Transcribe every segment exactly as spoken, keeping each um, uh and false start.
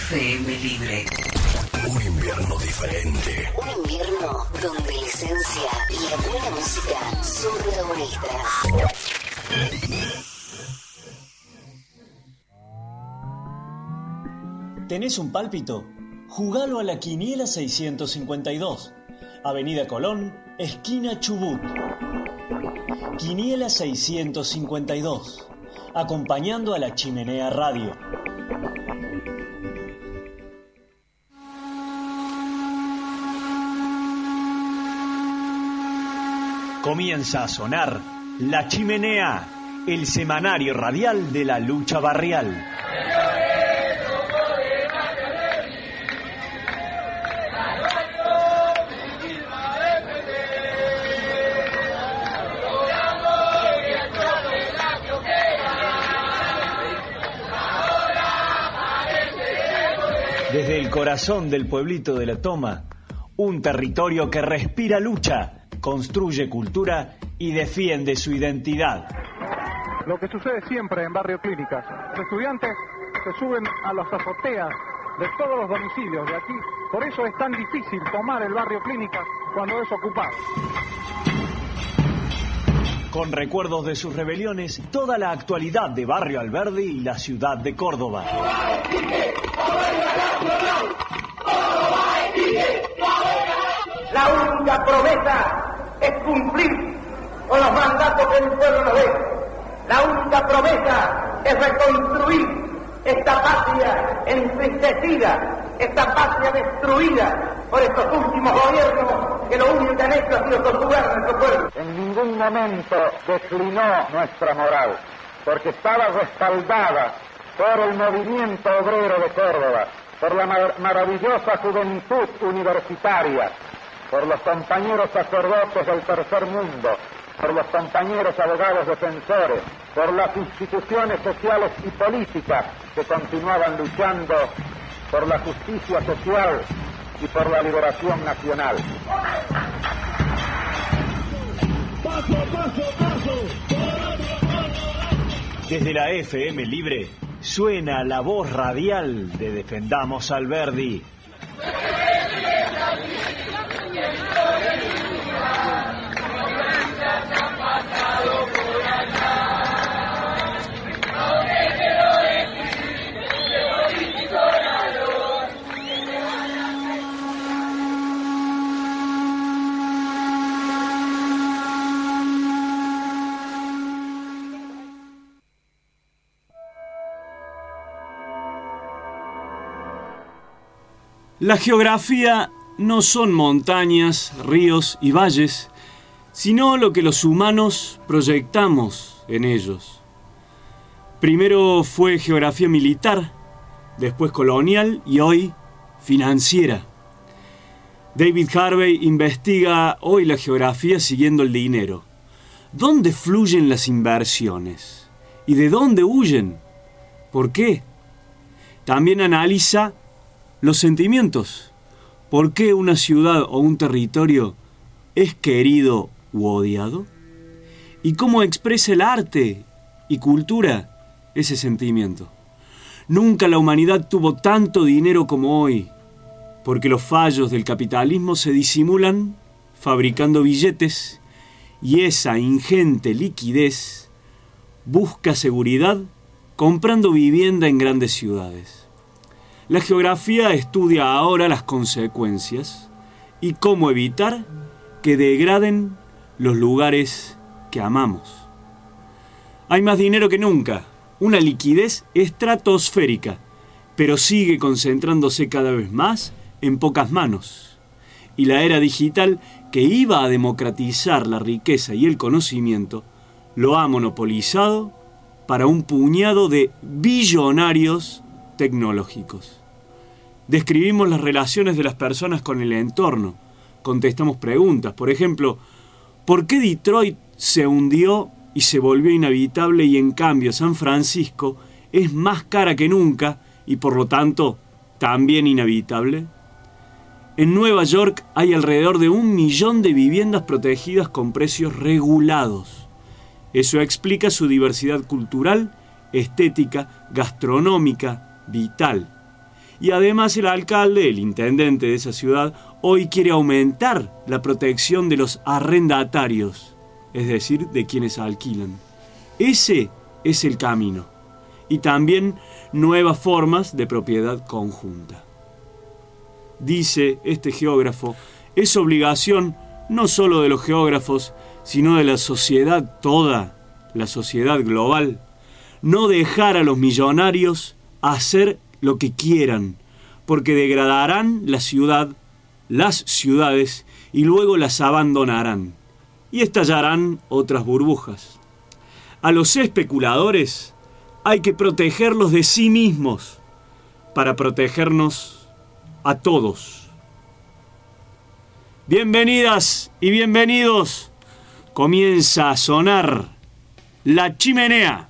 F M Libre. Un invierno diferente. Un invierno donde la esencia y la buena música son protagonistas. ¿Tenés un pálpito? Jugalo a la Quiniela seiscientos cincuenta y dos. Avenida Colón, esquina Chubut. Quiniela seiscientos cincuenta y dos. Acompañando a la Chimenea Radio. Comienza a sonar La Chimenea, el semanario radial de la lucha barrial. Desde el corazón del pueblito de La Toma, un territorio que respira lucha, construye cultura y defiende su identidad. Lo que sucede siempre en Barrio Clínicas. Los estudiantes se suben a las azoteas de todos los domicilios de aquí. Por eso es tan difícil tomar el Barrio Clínicas cuando es ocupado. Con recuerdos de sus rebeliones, toda la actualidad de Barrio Alberdi y la ciudad de Córdoba. La única promesa es cumplir con los mandatos que el pueblo nos dé. La única promesa es reconstruir esta patria entristecida, esta patria destruida por estos últimos gobiernos que lo único que han hecho ha sido torturar a nuestro pueblo. En ningún momento declinó nuestra moral, porque estaba respaldada por el movimiento obrero de Córdoba, por la mar- maravillosa juventud universitaria, por los compañeros sacerdotes del tercer mundo, por los compañeros abogados defensores, por las instituciones sociales y políticas que continuaban luchando por la justicia social y por la liberación nacional. Paso, paso, paso. Desde la F M Libre suena la voz radial de Defendamos Alberdi. La geografía no son montañas, ríos y valles, sino lo que los humanos proyectamos en ellos. Primero fue geografía militar, después colonial y hoy financiera. David Harvey investiga hoy la geografía siguiendo el dinero. ¿Dónde fluyen las inversiones? ¿Y de dónde huyen? ¿Por qué? También analiza los sentimientos. ¿Por qué una ciudad o un territorio es querido u odiado? ¿Y cómo expresa el arte y cultura ese sentimiento? Nunca la humanidad tuvo tanto dinero como hoy, porque los fallos del capitalismo se disimulan fabricando billetes y esa ingente liquidez busca seguridad comprando vivienda en grandes ciudades. La geografía estudia ahora las consecuencias y cómo evitar que degraden los lugares que amamos. Hay más dinero que nunca, una liquidez estratosférica, pero sigue concentrándose cada vez más en pocas manos. Y la era digital, que iba a democratizar la riqueza y el conocimiento, lo ha monopolizado para un puñado de billonarios tecnológicos. Describimos las relaciones de las personas con el entorno, contestamos preguntas, por ejemplo, ¿por qué Detroit se hundió y se volvió inhabitable y en cambio San Francisco es más cara que nunca y por lo tanto también inhabitable? En Nueva York hay alrededor de un millón de viviendas protegidas con precios regulados. Eso explica su diversidad cultural, estética, gastronómica, vital. Y además el alcalde, el intendente de esa ciudad, hoy quiere aumentar la protección de los arrendatarios, es decir, de quienes alquilan. Ese es el camino. Y también nuevas formas de propiedad conjunta. Dice este geógrafo, es obligación no solo de los geógrafos, sino de la sociedad toda, la sociedad global, no dejar a los millonarios hacer lo que quieran, porque degradarán la ciudad, las ciudades, y luego las abandonarán, y estallarán otras burbujas. A los especuladores hay que protegerlos de sí mismos para protegernos a todos. Bienvenidas y bienvenidos. Comienza a sonar La Chimenea.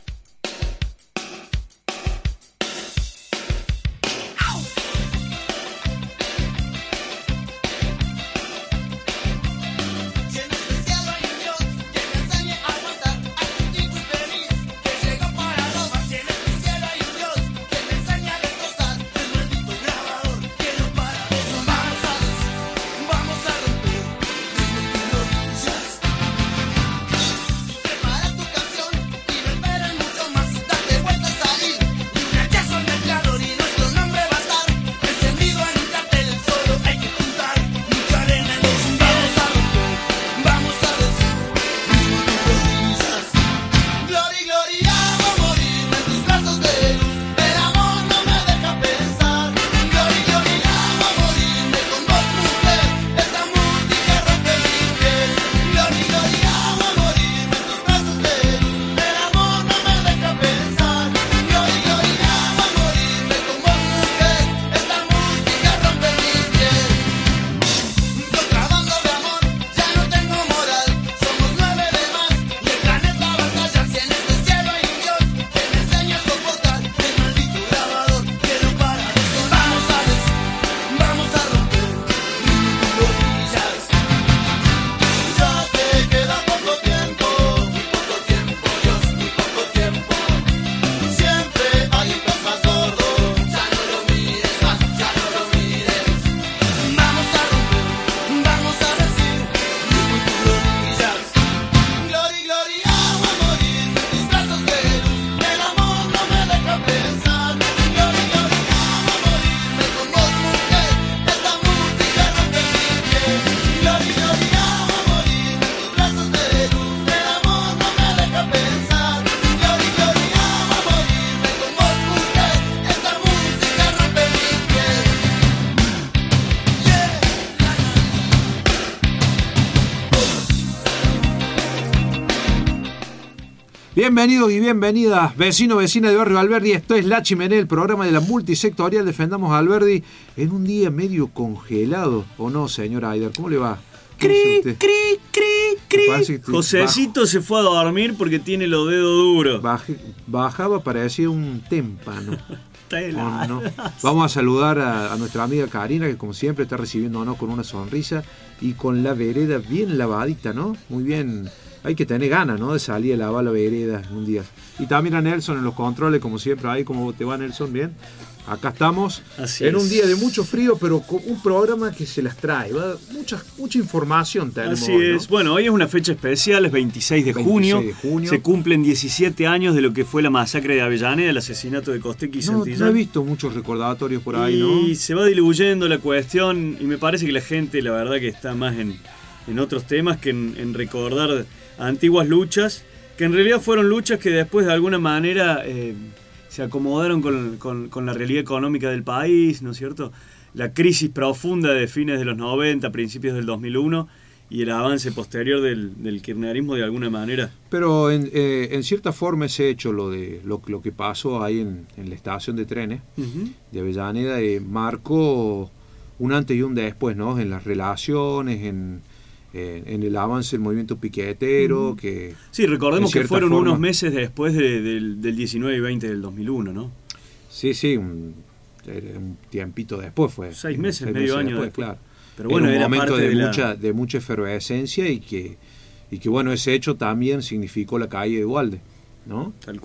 Bienvenidos y bienvenidas, vecino, vecina de Barrio Alberdi. Esto es La Chimenea, el programa de la multisectorial Defendamos a Alberdi en un día medio congelado. ¿O no, señora Aider? ¿Cómo le va? Cri, cri, cri, cri. Josecito se fue a dormir porque tiene los dedos duros. Bajé, bajaba, parecía un témpano. Está helado. No, no. Vamos a saludar a, a nuestra amiga Karina, que como siempre está recibiéndonos con una sonrisa y con la vereda bien lavadita, ¿no? Muy bien. Hay que tener ganas, ¿no? De salir a lavar la vereda un día. Y también a Nelson en los controles, como siempre. Ahí, ¿cómo te va, Nelson? Bien. Acá estamos. Así en es. Un día de mucho frío, pero con un programa que se las trae. ¿Va? Mucha, mucha información tenemos. Así hoy, ¿no? es. Bueno, hoy es una fecha especial, es veintiséis de junio. veintiséis de junio. Se cumplen diecisiete años de lo que fue la masacre de Avellaneda, el asesinato de Costequi y No, Santillán. no he visto muchos recordatorios por ahí, ¿no? Y se va diluyendo la cuestión y me parece que la gente, la verdad, que está más en, en otros temas que en, en recordar antiguas luchas, que en realidad fueron luchas que después de alguna manera eh, se acomodaron con, con, con la realidad económica del país, ¿no es cierto? La crisis profunda de fines de los noventa, principios del dos mil uno y el avance posterior del, del kirchnerismo de alguna manera. Pero en, eh, en cierta forma ese hecho, lo de lo, lo que pasó ahí en, en la estación de trenes uh-huh. de Avellaneda, eh, marcó un antes y un después, ¿no? En las relaciones, en... en el avance del movimiento piquetero, que... Sí, recordemos que fueron forma, unos meses después de, de, del diecinueve y veinte del dos mil uno, ¿no? Sí, sí, un, un tiempito después fue. Seis meses, seis medio meses año después, después. claro. Pero bueno, era un era momento parte de, de la... mucha, de mucha efervescencia y que, y que, bueno, ese hecho también significó la caída de Duhalde, ¿no? Tal cual.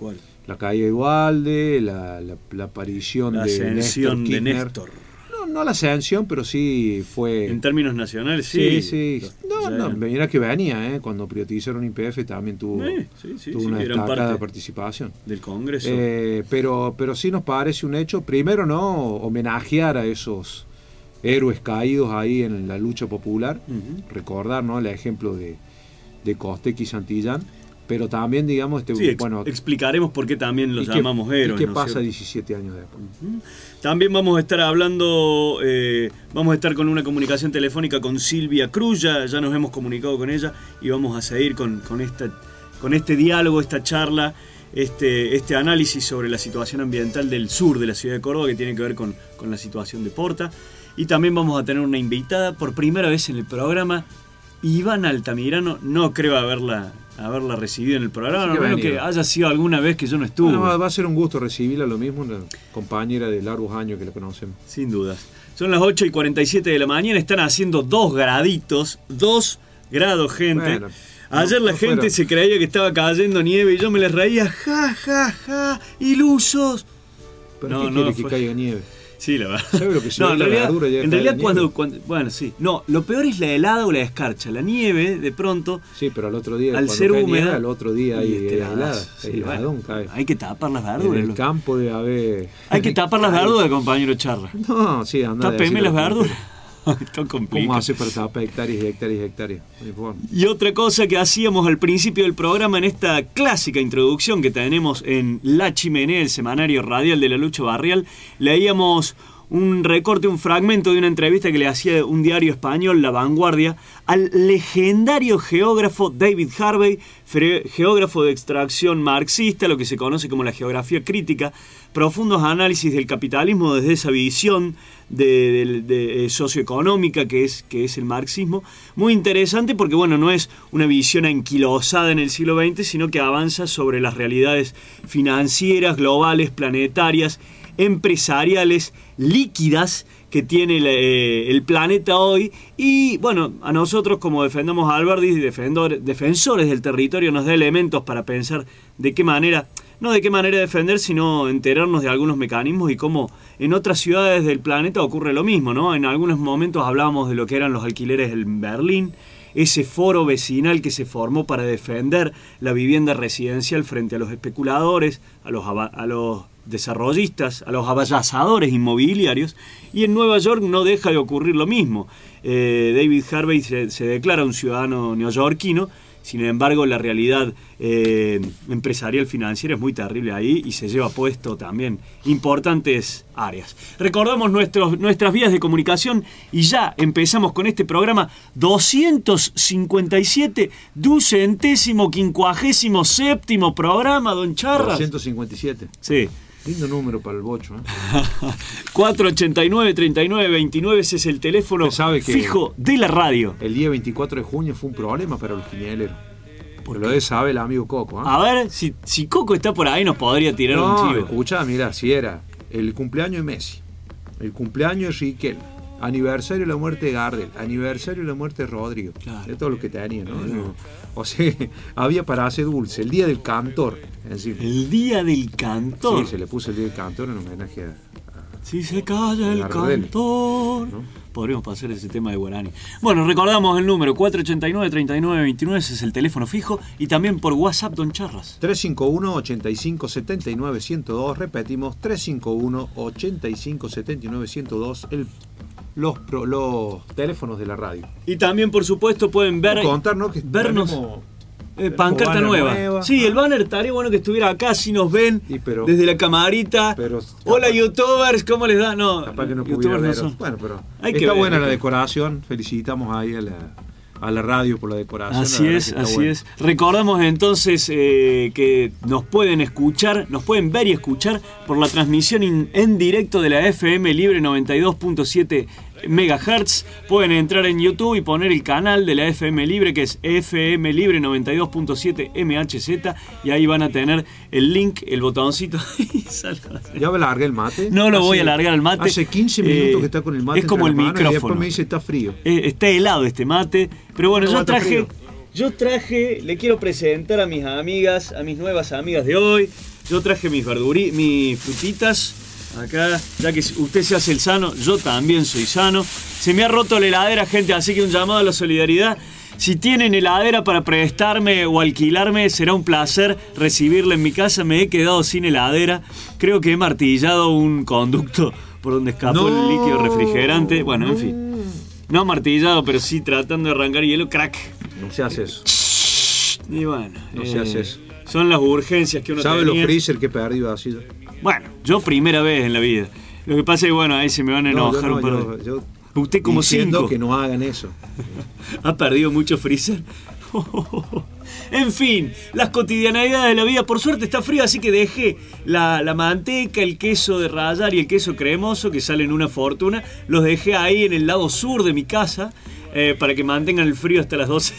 La caída de Ugalde, la, la, la aparición la de ascensión Néstor de Kirchner. Néstor. No, no la ascensión, pero sí fue... En términos nacionales, sí. Sí, sí. No, Ya- no, mira que venía, ¿eh? Cuando privatizaron I P F también tuvo, Sí, sí, sí, tuvo sí, una eran destacada parte participación. del Congreso. Eh, pero, pero sí nos parece un hecho, primero, ¿no? Homenajear a esos héroes caídos ahí en la lucha popular, Ujú. recordar, ¿no? El ejemplo de, de Costec y Santillán, pero también, digamos, este, Sí, ex- bueno, explicaremos por qué también los ¿y qué- llamamos héroes. ¿y qué ¿no es pasa cierto? diecisiete años después? También vamos a estar hablando, eh, vamos a estar con una comunicación telefónica con Silvia Cruz, ya, ya nos hemos comunicado con ella y vamos a seguir con, con, esta, con este diálogo, esta charla, este, este análisis sobre la situación ambiental del sur de la ciudad de Córdoba que tiene que ver con, con la situación de Porta. Y también vamos a tener una invitada por primera vez en el programa, Ivana Altamirano, no creo haberla, haberla recibido en el programa, Sí a que menos venido. que haya sido alguna vez que yo no estuve. Bueno, va, va a ser un gusto recibirla, lo mismo, una compañera de largos años que la conocemos. Sin dudas. Son las ocho y cuarenta y siete de la mañana, están haciendo dos graditos, dos grados, gente. Bueno, Ayer no- la no gente fueron. se creía que estaba cayendo nieve y yo me les reía, ja, ja, ja, ilusos. ¿Pero No, qué no quiere que fue- caiga nieve? Sí, la verdad. ¿Sabe lo que se No, ve en la realidad, verdura ya en cae realidad la cuando, nieve? cuando... Bueno, sí. No, lo peor es la helada o la escarcha. La nieve, de pronto, Sí, pero al otro día, al cuando ser cae húmeda... nieve, al otro día hay, y este hay heladazo, helada, sí, hay heladón, bueno, cae. hay que tapar las En verduras. el loco. campo de haber... Hay que tapar las verduras, compañero Charra. No, sí, anda a Tápeme decirlo. las verduras. Esto ¿Cómo complica. hace para tapar hectáreas y hectáreas y hectáreas? No hay forma. Y otra cosa que hacíamos al principio del programa en esta clásica introducción que tenemos en La Chimenea, el semanario radial de la lucha barrial, leíamos un recorte, un fragmento de una entrevista que le hacía un diario español, La Vanguardia, al legendario geógrafo David Harvey, fre- geógrafo de extracción marxista, lo que se conoce como la geografía crítica, profundos análisis del capitalismo desde esa visión de, de- de, eh, socioeconómica que es, que es el marxismo. Muy interesante porque, bueno, no es una visión anquilosada en el siglo veinte, sino que avanza sobre las realidades financieras, globales, planetarias, empresariales, líquidas que tiene el, eh, el planeta hoy. Y bueno, a nosotros como defendamos a Alberdi y defendor, defensores del territorio nos da elementos para pensar de qué manera, no de qué manera defender, sino enterarnos de algunos mecanismos y cómo en otras ciudades del planeta ocurre lo mismo, ¿no? En algunos momentos hablábamos de lo que eran los alquileres en Berlín, ese foro vecinal que se formó para defender la vivienda residencial frente a los especuladores, a los, aba- a los desarrollistas, a los abayazadores inmobiliarios, y en Nueva York no deja de ocurrir lo mismo. Eh, David Harvey se, se declara un ciudadano neoyorquino, sin embargo la realidad eh, empresarial financiera es muy terrible ahí y se lleva puesto también importantes áreas. Recordamos nuestros, nuestras vías de comunicación y ya empezamos con este programa doscientos cincuenta y siete, ducentésimo, quincuagésimo séptimo programa, don Charras. doscientos cincuenta y siete. Sí. Lindo número para el bocho, ¿eh? cuatro ochenta y nueve, treinta y nueve, veintinueve, ese es el teléfono Usted sabe que- fijo de la radio. El día veinticuatro de junio fue un problema para los quinieleros. Por lo de sabe el amigo Coco, ¿ah? A ver, si, si Coco está por ahí nos podría tirar un No, chivo. escucha, mira, si era el cumpleaños de Messi, el cumpleaños de Riquelme, aniversario de la muerte de Gardel, aniversario de la muerte de Rodrigo, Claro. de todo lo que tenía, ¿no? No. O sea, había para hacer dulce, el día del cantor, encima. El día del cantor. Sí, se le puso el día del cantor en homenaje a... Si se calla el Gardel, cantor. ¿no? Podríamos pasar ese tema de Guarani. Bueno, recordamos el número cuatro ochenta y nueve, treinta y nueve, veintinueve, ese es el teléfono fijo. Y también por WhatsApp, don Charras. tres cinco uno, ochenta y cinco, setenta y nueve, ciento dos, repetimos, tres cinco uno, ochenta y cinco, setenta y nueve, ciento dos, el, los, pro- los teléfonos de la radio. Y también, por supuesto, pueden ver. Contarnos que vernos. tenemos- Eh, pancarta banner nueva. nueva. Sí, el banner estaría bueno que estuviera acá, si nos ven Sí, pero- desde la camarita. pero- Hola, youtubers, ¿cómo les da? No, Capaz que no youtubers pudiera no ver. son. Bueno, pero Hay que está ver, buena hay la que- decoración. Felicitamos ahí a la, a la radio por la decoración. la Así verdad es, que está así bueno. es. Recordamos entonces eh, que nos pueden escuchar, nos pueden ver y escuchar por la transmisión in- en directo de la F M Libre noventa y dos punto siete megahertz. Pueden entrar en YouTube y poner el canal de la F M Libre, que es F M Libre noventa y dos punto siete M H Z, y ahí van a tener el link, el botoncito. y salga. ¿Ya me largué el mate? No lo Hace- voy a largar el mate. Hace quince minutos Eh, que está con el mate. es como entre el las manos Y después micrófono. me dice está frío. Eh, está helado este mate, pero bueno, No, yo está traje frío. Yo traje, le quiero presentar a mis amigas, a mis nuevas amigas de hoy. Yo traje mis verduritas, mis frutitas. Acá, ya que usted se hace el sano, yo también soy sano. Se me ha roto la heladera, gente, así que un llamado a la solidaridad. Si tienen heladera para prestarme o alquilarme, será un placer recibirla en mi casa. Me he quedado sin heladera. Creo que he martillado un conducto por donde escapó no. el líquido refrigerante. Bueno, en fin. No martillado, pero sí tratando de arrancar hielo. Crack. No se hace eso. Y bueno. No eh, se hace eso. Son las urgencias que uno ¿Sabe tenía. los freezer que he perdido así? Bueno, yo primera vez en la vida. Lo que pasa es que, bueno, ahí se me van a enojar no, un par yo, de... yo Usted como diciendo cinco. Que no hagan eso. ¿Ha perdido mucho freezer? En fin, las cotidianidades de la vida. Por suerte está frío, así que dejé la, la manteca, el queso de rallar y el queso cremoso, que salen una fortuna. Los dejé ahí en el lado sur de mi casa, eh, para que mantengan el frío hasta las doce.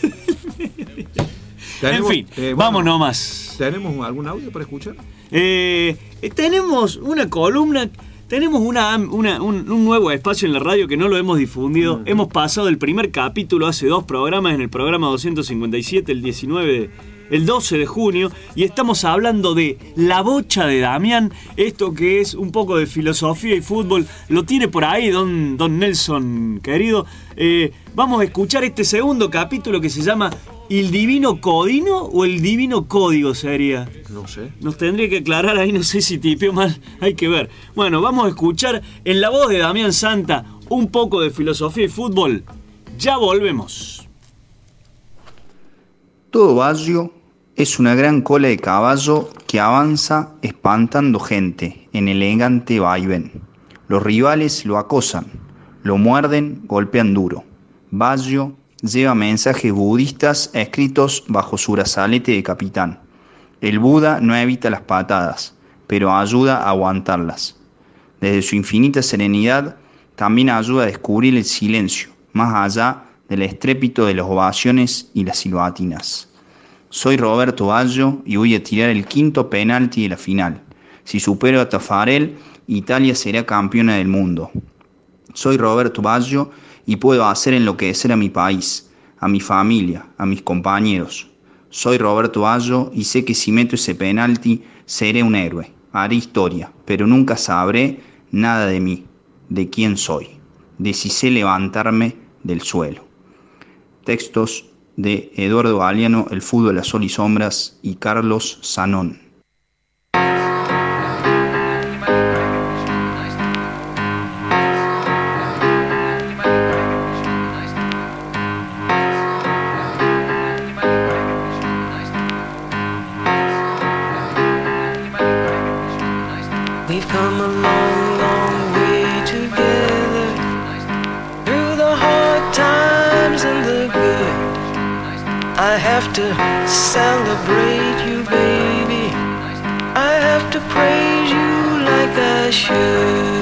En fin, eh, bueno, vamos nomás. ¿Tenemos algún audio para escuchar? Eh, tenemos una columna, tenemos una, una, un, un nuevo espacio en la radio que no lo hemos difundido. Uh-huh. Hemos pasado el primer capítulo hace dos programas, en el programa doscientos cincuenta y siete, el diecinueve de, el doce de junio, y estamos hablando de La Bocha de Damián, esto que es un poco de filosofía y fútbol. Lo tiene por ahí don, don Nelson, querido. Eh, vamos a escuchar este segundo capítulo que se llama ¿El Divino Codino o el Divino Código sería? No sé. Nos tendría que aclarar ahí, no sé si tipeo mal, hay que ver. Bueno, vamos a escuchar en la voz de Damián Santa un poco de filosofía y fútbol. Ya volvemos. Todo barrio es una gran cola de caballo que avanza espantando gente en elegante vaivén. Los rivales lo acosan, lo muerden, golpean duro. Barrio lleva mensajes budistas escritos bajo su brazalete de capitán. El Buda no evita las patadas, pero ayuda a aguantarlas. Desde su infinita serenidad, también ayuda a descubrir el silencio, más allá del estrépito de las ovaciones y las silbatinas. Soy Roberto Baggio y voy a tirar el quinto penalti de la final. Si supero a Taffarel, Italia será campeona del mundo. Soy Roberto Baggio y puedo hacer enloquecer a mi país, a mi familia, a mis compañeros. Soy Roberto Baggio y sé que si meto ese penalti seré un héroe, haré historia, pero nunca sabré nada de mí, de quién soy, de si sé levantarme del suelo. Textos de Eduardo Galeano, El fútbol a sol y sombras, y Carlos Zanón. We've come a long, long way together, through the hard times and the good. I have to celebrate you, baby. I have to praise you like I should.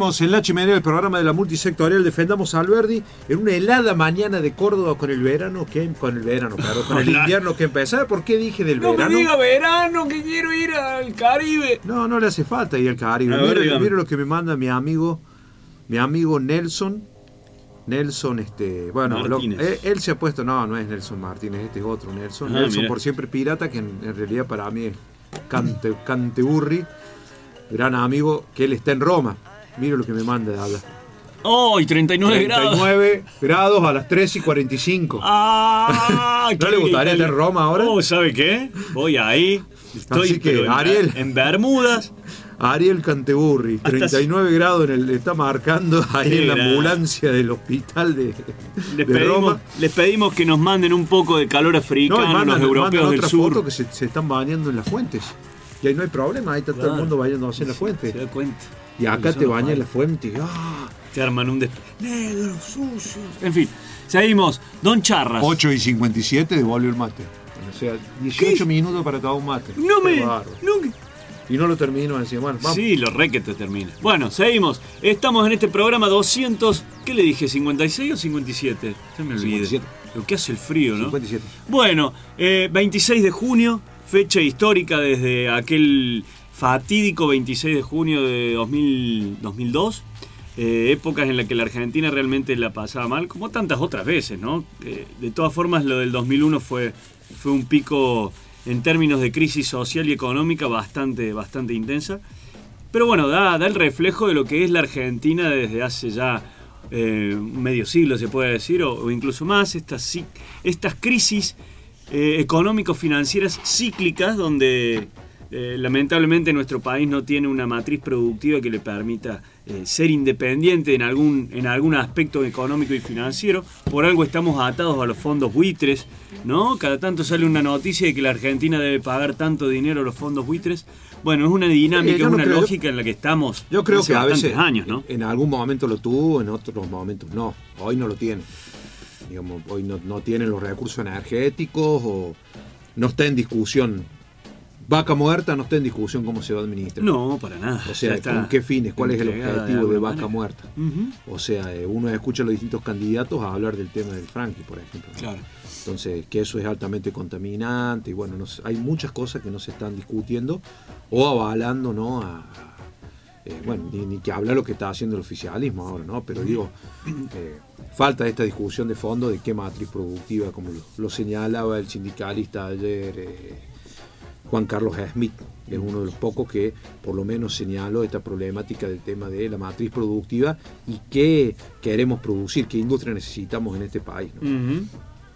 Seguimos en la chimenea, el programa de la multisectorial Defendamos a Alberdi, en una helada mañana de Córdoba con el verano que con el verano, claro, con el invierno que empezaba. ¿Por qué dije del no verano? No me diga verano, que quiero ir al Caribe. No, no le hace falta ir al Caribe. Mira, mira lo que me manda mi amigo, mi amigo Nelson. Nelson, este, bueno, lo, él, él se ha puesto, no, no es Nelson Martínez, este es otro Nelson. Ah, Nelson mira. Por siempre pirata, que en, en realidad para mí es Cante, Canteburri, gran amigo, que él está en Roma. Mira lo que me manda de hablar. ¡Oh! Y treinta y nueve grados. treinta y nueve grados a las tres y cuarenta y cinco. ¡Ah! ¿No le gustaría estar en Roma ahora? Oh, ¿sabe qué? Voy ahí. Estoy Así que, Ariel. En, en Bermudas. Ariel Canteburri, treinta y nueve grados en el, está marcando ahí sí, en la ambulancia del hospital de, les de pedimos, Roma. Les pedimos que nos manden un poco de calor africano no, mandan, los europeos del sur. Foto que se, se están bañando en las fuentes. Y ahí no hay problema, ahí está claro. Todo el mundo bañándose en las fuentes. Se da cuenta. Y acá te bañas en la fuente. ¡Ah! Te arman un des... negros, sucios. En fin, seguimos. Don Charras. ocho y cincuenta y siete devuelve el mate. O sea, dieciocho ¿qué? Minutos para tomar un mate. No me... No, y no lo termino así, bueno, vamos. Sí, lo re que te termina. Bueno, seguimos. Estamos en este programa doscientos. ¿Qué le dije? ¿cincuenta y seis o cincuenta y siete? Ya me olvidé. cincuenta y siete. Lo que hace el frío, ¿no? cincuenta y siete. Bueno, eh, veintiséis de junio, fecha histórica desde aquel fatídico veintiséis de junio de dos mil dos. Eh, épocas en las que la Argentina realmente la pasaba mal, como tantas otras veces, ¿no? Eh, de todas formas, lo del dos mil uno fue, fue un pico en términos de crisis social y económica bastante, bastante intensa. Pero bueno, da, da el reflejo de lo que es la Argentina desde hace ya eh, medio siglo, se puede decir, o, o incluso más, estas, estas crisis eh, económico-financieras cíclicas donde eh, lamentablemente nuestro país no tiene una matriz productiva que le permita eh, ser independiente en algún, en algún aspecto económico y financiero. Por algo estamos atados a los fondos buitres, ¿no? Cada tanto sale una noticia de que la Argentina debe pagar tanto dinero a los fondos buitres. Bueno, es una dinámica, eh, es no una creo, lógica en la que estamos yo creo hace que a veces años, ¿no? En algún momento lo tuvo, en otros momentos no. Hoy no lo tiene. Digamos, hoy no, no tienen los recursos energéticos o no está en discusión. Vaca muerta no está en discusión cómo se va a administrar. No, para nada. O sea, ¿con qué fines? ¿Cuál es el objetivo de, de vaca manera. muerta? Uh-huh. O sea, uno escucha a los distintos candidatos a hablar del tema del Franqui, por ejemplo, ¿no? Claro. Entonces, que eso es altamente contaminante y bueno, no, hay muchas cosas que no se están discutiendo o avalando, ¿no? A, a, eh, bueno, ni, ni que hablar lo que está haciendo el oficialismo ahora, ¿no? Pero digo, eh, falta esta discusión de fondo de qué matriz productiva, como lo, lo señalaba el sindicalista ayer, eh, Juan Carlos Smith, que es uno de los pocos que por lo menos señaló esta problemática del tema de la matriz productiva y qué queremos producir, qué industria necesitamos en este país, ¿no? Uh-huh.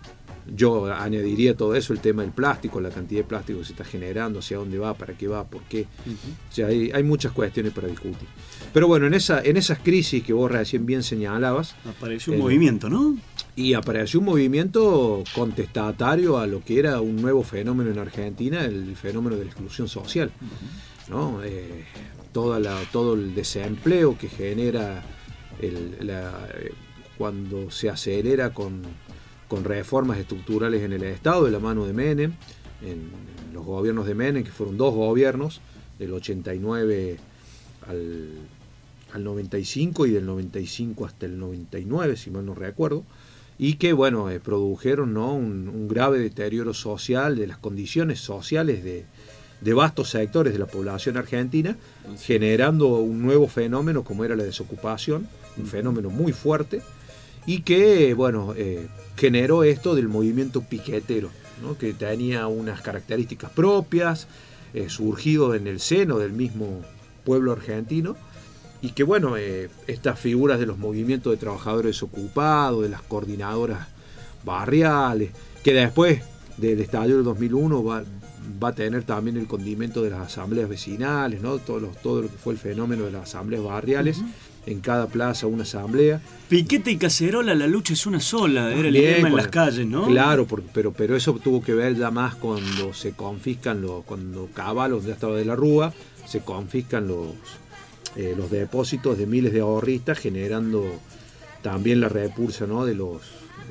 Yo añadiría todo eso, el tema del plástico, la cantidad de plástico que se está generando, hacia dónde va, para qué va, por qué. Uh-huh. O sea, hay, hay muchas cuestiones para discutir. Pero bueno, en esa en esas crisis que vos recién bien señalabas... Apareció un eh, movimiento, ¿no? Y apareció un movimiento contestatario a lo que era un nuevo fenómeno en Argentina, el fenómeno de la exclusión social, uh-huh. ¿no? Eh, toda la, todo el desempleo que genera el, la, eh, cuando se acelera con... con reformas estructurales en el Estado de la mano de Menem, en los gobiernos de Menem, que fueron dos gobiernos, del ochenta y nueve al, al noventa y cinco y del noventa y cinco hasta el noventa y nueve, si mal no recuerdo, y que bueno, eh, produjeron, ¿no? un, un grave deterioro social de las condiciones sociales de, de vastos sectores de la población argentina, generando un nuevo fenómeno como era la desocupación, un fenómeno muy fuerte, y que, bueno, eh, generó esto del movimiento piquetero, ¿no? Que tenía unas características propias, eh, surgido en el seno del mismo pueblo argentino, y que, bueno, eh, estas figuras de los movimientos de trabajadores desocupados, de las coordinadoras barriales, que después del estallido del dos mil uno va, va a tener también el condimento de las asambleas vecinales, ¿no? Todo lo, todo lo que fue el fenómeno de las asambleas barriales. Uh-huh. En cada plaza una asamblea. Piquete y cacerola, la lucha es una sola, era el lema en las calles, ¿no? Claro, porque, pero, pero eso tuvo que ver ya más cuando se confiscan los, cuando Caballos ya estaba de la Rúa, se confiscan los, eh, los depósitos de miles de ahorristas, generando también la repulsa, ¿no? de los, de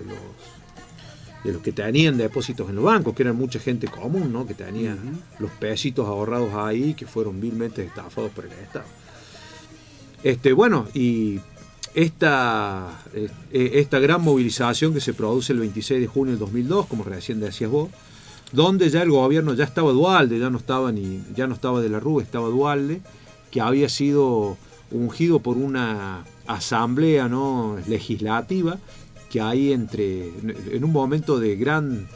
los de los que tenían depósitos en los bancos, que eran mucha gente común, ¿no? Que tenía uh-huh. los pesitos ahorrados ahí, que fueron vilmente estafados por el Estado. Este, bueno, y esta, eh, esta gran movilización que se produce el veintiséis de junio del dos mil dos, como recién decías vos, donde ya el gobierno ya estaba Duhalde, ya no estaba ni ya no estaba de la Rúa, estaba Duhalde, que había sido ungido por una asamblea, ¿no?, legislativa, que hay entre en un momento de gran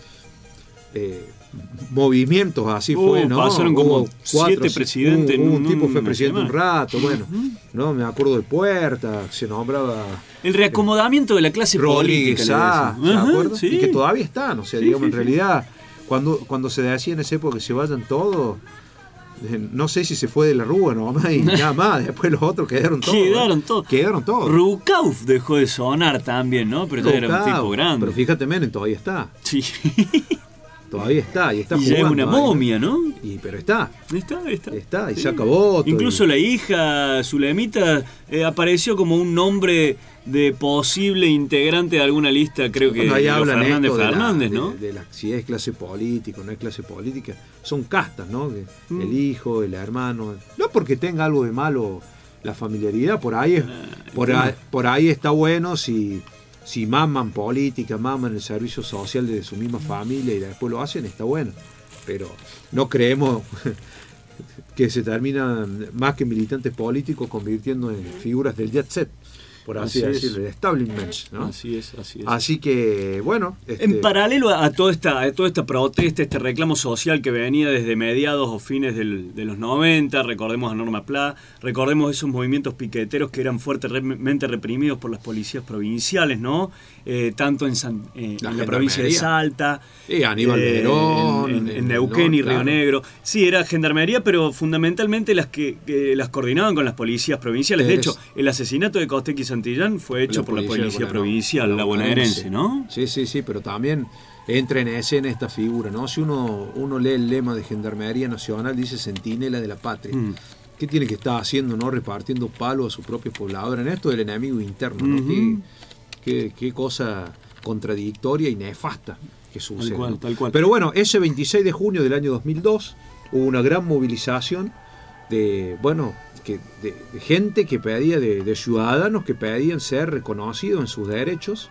eh, movimientos, así uh, fue, ¿no? Pasaron como Hubo cuatro, siete presidentes. Un, un, un en tipo fue una presidente semana. un rato, bueno, ¿no? Me acuerdo de Puerta, se nombraba El reacomodamiento de la clase Rodríguez política. Sá, ¿se acuerdan? Sí. Y que todavía están, o sea, Sí, digamos, sí, en sí. realidad, cuando, cuando se decía en esa época que se vayan todos, eh, no sé si se fue de la Rúa nomás y nada más, después los otros quedaron todos. Quedaron ¿eh? todos. Quedaron todos. Rukauf dejó de sonar también, ¿no? Pero ya era un Rukauf, tipo grande. Pero fíjate, Menem todavía está. Sí. Todavía está, y está Y ya es jugando una ahí, momia, ¿no? Y, pero está. Está, está. Está, y Sí. saca votos. Incluso y- la hija, Zulemita, eh, apareció como un nombre de posible integrante de alguna lista, creo que Cuando ahí de los hablan Fernández esto de la- Fernández, de- ¿no? De, la, si es clase política o no es clase política, son castas, ¿no? Que Mm. El hijo, el hermano, no porque tenga algo de malo la familiaridad, por ahí es, por, ahí, por ahí está bueno si, si maman política, maman el servicio social de su misma familia y después lo hacen, está bueno. Pero no creemos que se terminan más que militantes políticos convirtiendo en figuras del jet set, por así, Así es. decirlo, el establishment, ¿no? Así es, así es. Así que, bueno. este, En paralelo a, a toda esta, a toda esta protesta, este reclamo social que venía desde mediados o fines del- de los noventa, recordemos a Norma Pla, recordemos esos movimientos piqueteros que eran fuertemente reprimidos por las policías provinciales, ¿no? Eh, tanto en, San- eh, La en la provincia de gendarmería. Salta, Sí, Aníbal eh, Verón, en, en- en en Neuquén el y norte, Río claro. Negro. Sí, era gendarmería, pero fundamentalmente las que, que las coordinaban con las policías provinciales. De Eres- hecho, el asesinato de Costequi y Santillán fue hecho La por la policía policía bonaerense, provincial, la bonaerense, ¿no? Sí, sí, sí, pero también entra en escena esta figura, ¿no? Si uno, uno lee el lema de Gendarmería Nacional, dice Centinela de la Patria. Mm. ¿Qué tiene que estar haciendo, no? Repartiendo palos a sus propios pobladores. En esto del enemigo interno, ¿no? Ujú. qué, qué, qué cosa contradictoria y nefasta que sucede. Tal cual, ¿no? tal cual. Pero bueno, ese veintiséis de junio del año dos mil dos hubo una gran movilización de, bueno, que, de, de gente que pedía, de, de ciudadanos que pedían ser reconocidos en sus derechos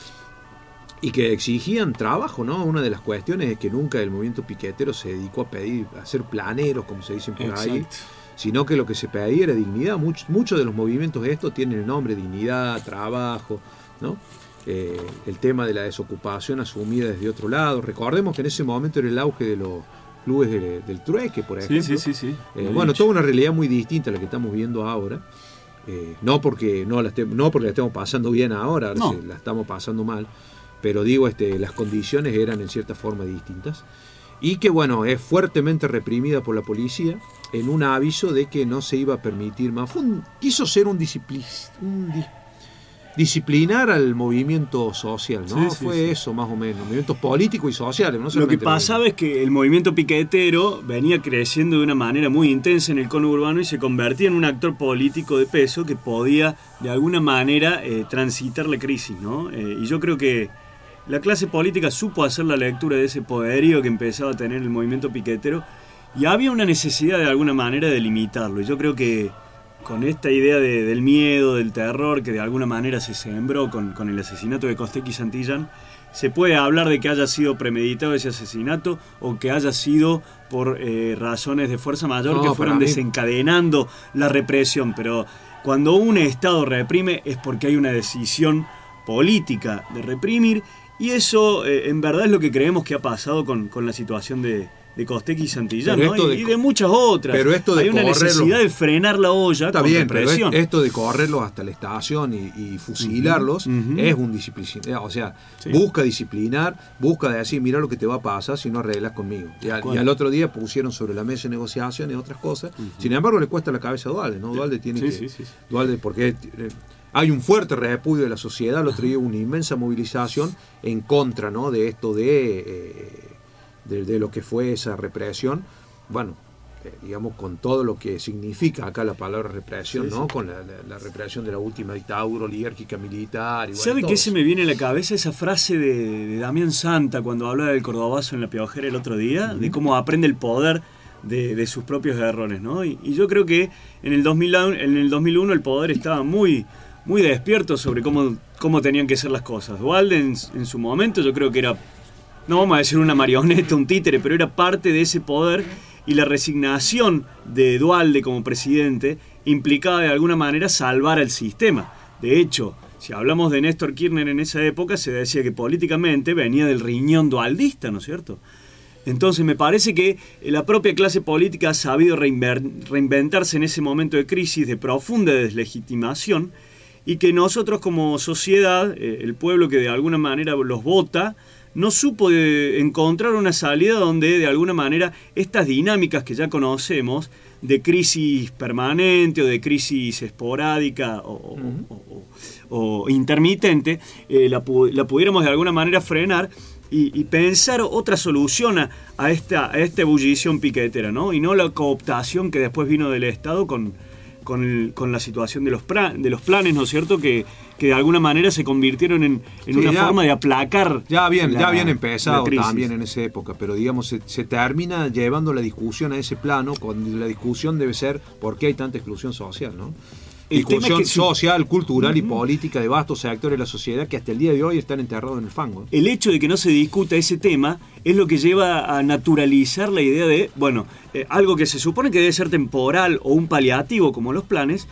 y que exigían trabajo, ¿no? Una de las cuestiones es que nunca el movimiento piquetero se dedicó a pedir, a ser planeros, como se dicen por ahí, Exacto. sino que lo que se pedía era dignidad. Muchos, muchos de los movimientos de estos tienen el nombre dignidad, trabajo, ¿no? Eh, el tema de la desocupación asumida desde otro lado. Recordemos que en ese momento era el auge de los clubes de- del trueque, por Sí, ejemplo. sí, sí, sí. Eh, Lo he bueno, dicho. toda una realidad muy distinta a la que estamos viendo ahora. Eh, no porque no la, este- no porque la estemos pasando bien ahora, ahora No. se- la estamos pasando mal, pero digo, este, las condiciones eran en cierta forma distintas. Y que, bueno, es fuertemente reprimida por la policía en un aviso de que no se iba a permitir más. Fue un- quiso ser un, discipli- un dis- disciplinar al movimiento social, ¿no? Sí, sí, Fue sí. eso, más o menos, movimientos políticos y sociales. No Lo que solamente pasaba es que el movimiento piquetero venía creciendo de una manera muy intensa en el conurbano y se convertía en un actor político de peso que podía de alguna manera eh, transitar la crisis, ¿no? Eh, y yo creo que la clase política supo hacer la lectura de ese poderío que empezaba a tener el movimiento piquetero y había una necesidad de alguna manera de limitarlo. Y yo creo que con esta idea de- del miedo, del terror que de alguna manera se sembró con, con el asesinato de Costequi y Santillán, se puede hablar de que haya sido premeditado ese asesinato o que haya sido por eh, razones de fuerza mayor No, que para fueron mí- desencadenando la represión, pero cuando un Estado reprime es porque hay una decisión política de reprimir y eso eh, en verdad es lo que creemos que ha pasado con, con la situación de, de Costequi y Santillán, Pero ¿no? esto y, de- y de muchas otras. pero esto de hay una correrlo- necesidad de frenar la olla Está con bien, pero represión. es- esto de correrlos hasta la estación y, y fusilarlos Ujú, ujú. es un disciplina, o sea, Sí. busca disciplinar, busca decir, mira lo que te va a pasar si no arreglas conmigo. Y, al- cual. y al otro día pusieron sobre la mesa de negociaciones y otras cosas. Sin embargo, le cuesta la cabeza a Duhalde, ¿no? Duhalde tiene Sí, que... sí, sí, sí. Duhalde, porque eh, hay un fuerte repudio de la sociedad, el otro día hubo una inmensa movilización en contra, ¿no? De esto de... eh, de, de lo que fue esa represión, bueno, eh, digamos, con todo lo que significa acá la palabra represión, Sí, ¿no? sí. Con la, la- la represión de la última dictadura oligárquica militar. Y bueno, ¿Sabe todo qué eso. se me viene a la cabeza? Esa frase de, de Damián Santa cuando hablaba del cordobazo en la piojera el otro día, de cómo aprende el poder de, de sus propios errores, ¿no? Y, y yo creo que en el, dos mil, en el dos mil uno el poder estaba muy, muy despierto sobre cómo, cómo tenían que ser las cosas. Duhalde en, en su momento yo creo que era, no vamos a decir una marioneta, un títere, pero era parte de ese poder, y la resignación de Duhalde como presidente implicaba de alguna manera salvar al sistema. De hecho, si hablamos de Néstor Kirchner en esa época, se decía que políticamente venía del riñón dualdista, ¿no es cierto? Entonces me parece que la propia clase política ha sabido reinventarse en ese momento de crisis, de profunda deslegitimación, y que nosotros como sociedad, el pueblo que de alguna manera los vota, no supo encontrar una salida donde de alguna manera estas dinámicas que ya conocemos, de crisis permanente o de crisis esporádica o, uh-huh. o, o, o intermitente, eh, la, la pudiéramos de alguna manera frenar y, y pensar otra solución a, a, esta, a esta ebullición piquetera, ¿no? Y no la cooptación que después vino del Estado con, con, el, con la situación de los, pra, de los planes, ¿no es cierto?, que, que de alguna manera se convirtieron en, en sí, una ya, forma de aplacar. Ya bien, la, ya bien empezado también en esa época, pero digamos, se, se termina llevando la discusión a ese plano, con la discusión debe ser por qué hay tanta exclusión social, ¿no? El discusión es que, social, cultural uh-huh. y política de vastos sectores de la sociedad que hasta el día de hoy están enterrados en el fango. El hecho de que no se discuta ese tema es lo que lleva a naturalizar la idea de, bueno, eh, algo que se supone que debe ser temporal o un paliativo como los planes,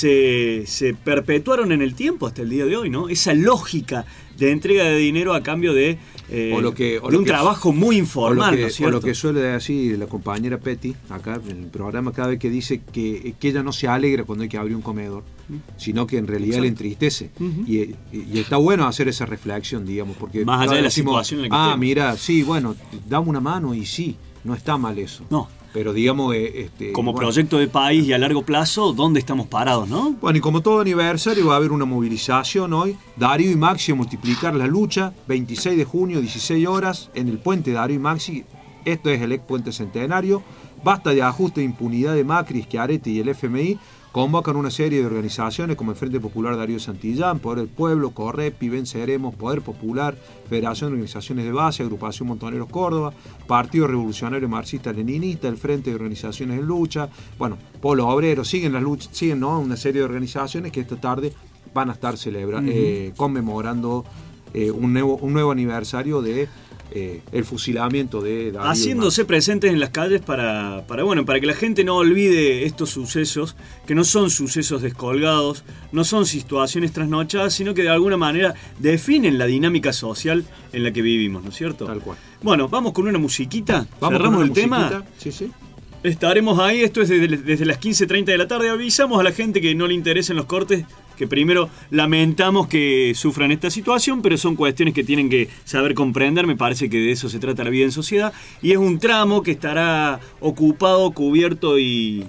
se, se perpetuaron en el tiempo hasta el día de hoy, ¿no? Esa lógica de entrega de dinero a cambio de, eh, o lo que, o de lo un que, trabajo muy informal, o lo que, ¿no es cierto? O lo que suele decir la compañera Petty, acá en el programa, cada vez que dice que, que ella no se alegra cuando hay que abrir un comedor, sino que en realidad Exacto. le entristece. Uh-huh. Y, y, y está bueno hacer esa reflexión, digamos, porque más allá de la decimos, situación en la que ah, estemos. mira, sí, bueno, dame una mano y sí, no está mal eso. No. Pero digamos, este, como bueno, proyecto de país y a largo plazo, ¿dónde estamos parados, no? Bueno, y como todo aniversario va a haber una movilización hoy. Darío y Maxi a multiplicar la lucha. veintiséis de junio, dieciséis horas, en el puente Darío y Maxi. Esto es el ex puente Centenario. Basta de ajuste de impunidad de Macri, Schiaretti y el F M I. Convocan una serie de organizaciones como el Frente Popular Darío Santillán, Poder del Pueblo, Correpi, Venceremos, Poder Popular, Federación de Organizaciones de Base, Agrupación Montoneros Córdoba, Partido Revolucionario Marxista-Leninista, el Frente de Organizaciones de Lucha, bueno, Polo Obrero, siguen las luchas, siguen, ¿no?, una serie de organizaciones que esta tarde van a estar celebrando, uh-huh. eh, conmemorando eh, un, nuevo, un nuevo aniversario de Eh, el fusilamiento de Darío haciéndose presentes en las calles para, para, bueno, para que la gente no olvide estos sucesos, que no son sucesos descolgados, no son situaciones trasnochadas, sino que de alguna manera definen la dinámica social en la que vivimos, ¿no es cierto? Tal cual. Bueno, vamos con una musiquita, ¿Vamos cerramos con una el musiquita? tema. Sí, sí. Estaremos ahí, esto es desde, desde las quince treinta de la tarde. Avisamos a la gente que no le interesen los cortes, que primero lamentamos que sufran esta situación, pero son cuestiones que tienen que saber comprender. Me parece que de eso se trata la vida en sociedad, y es un tramo que estará ocupado, cubierto y,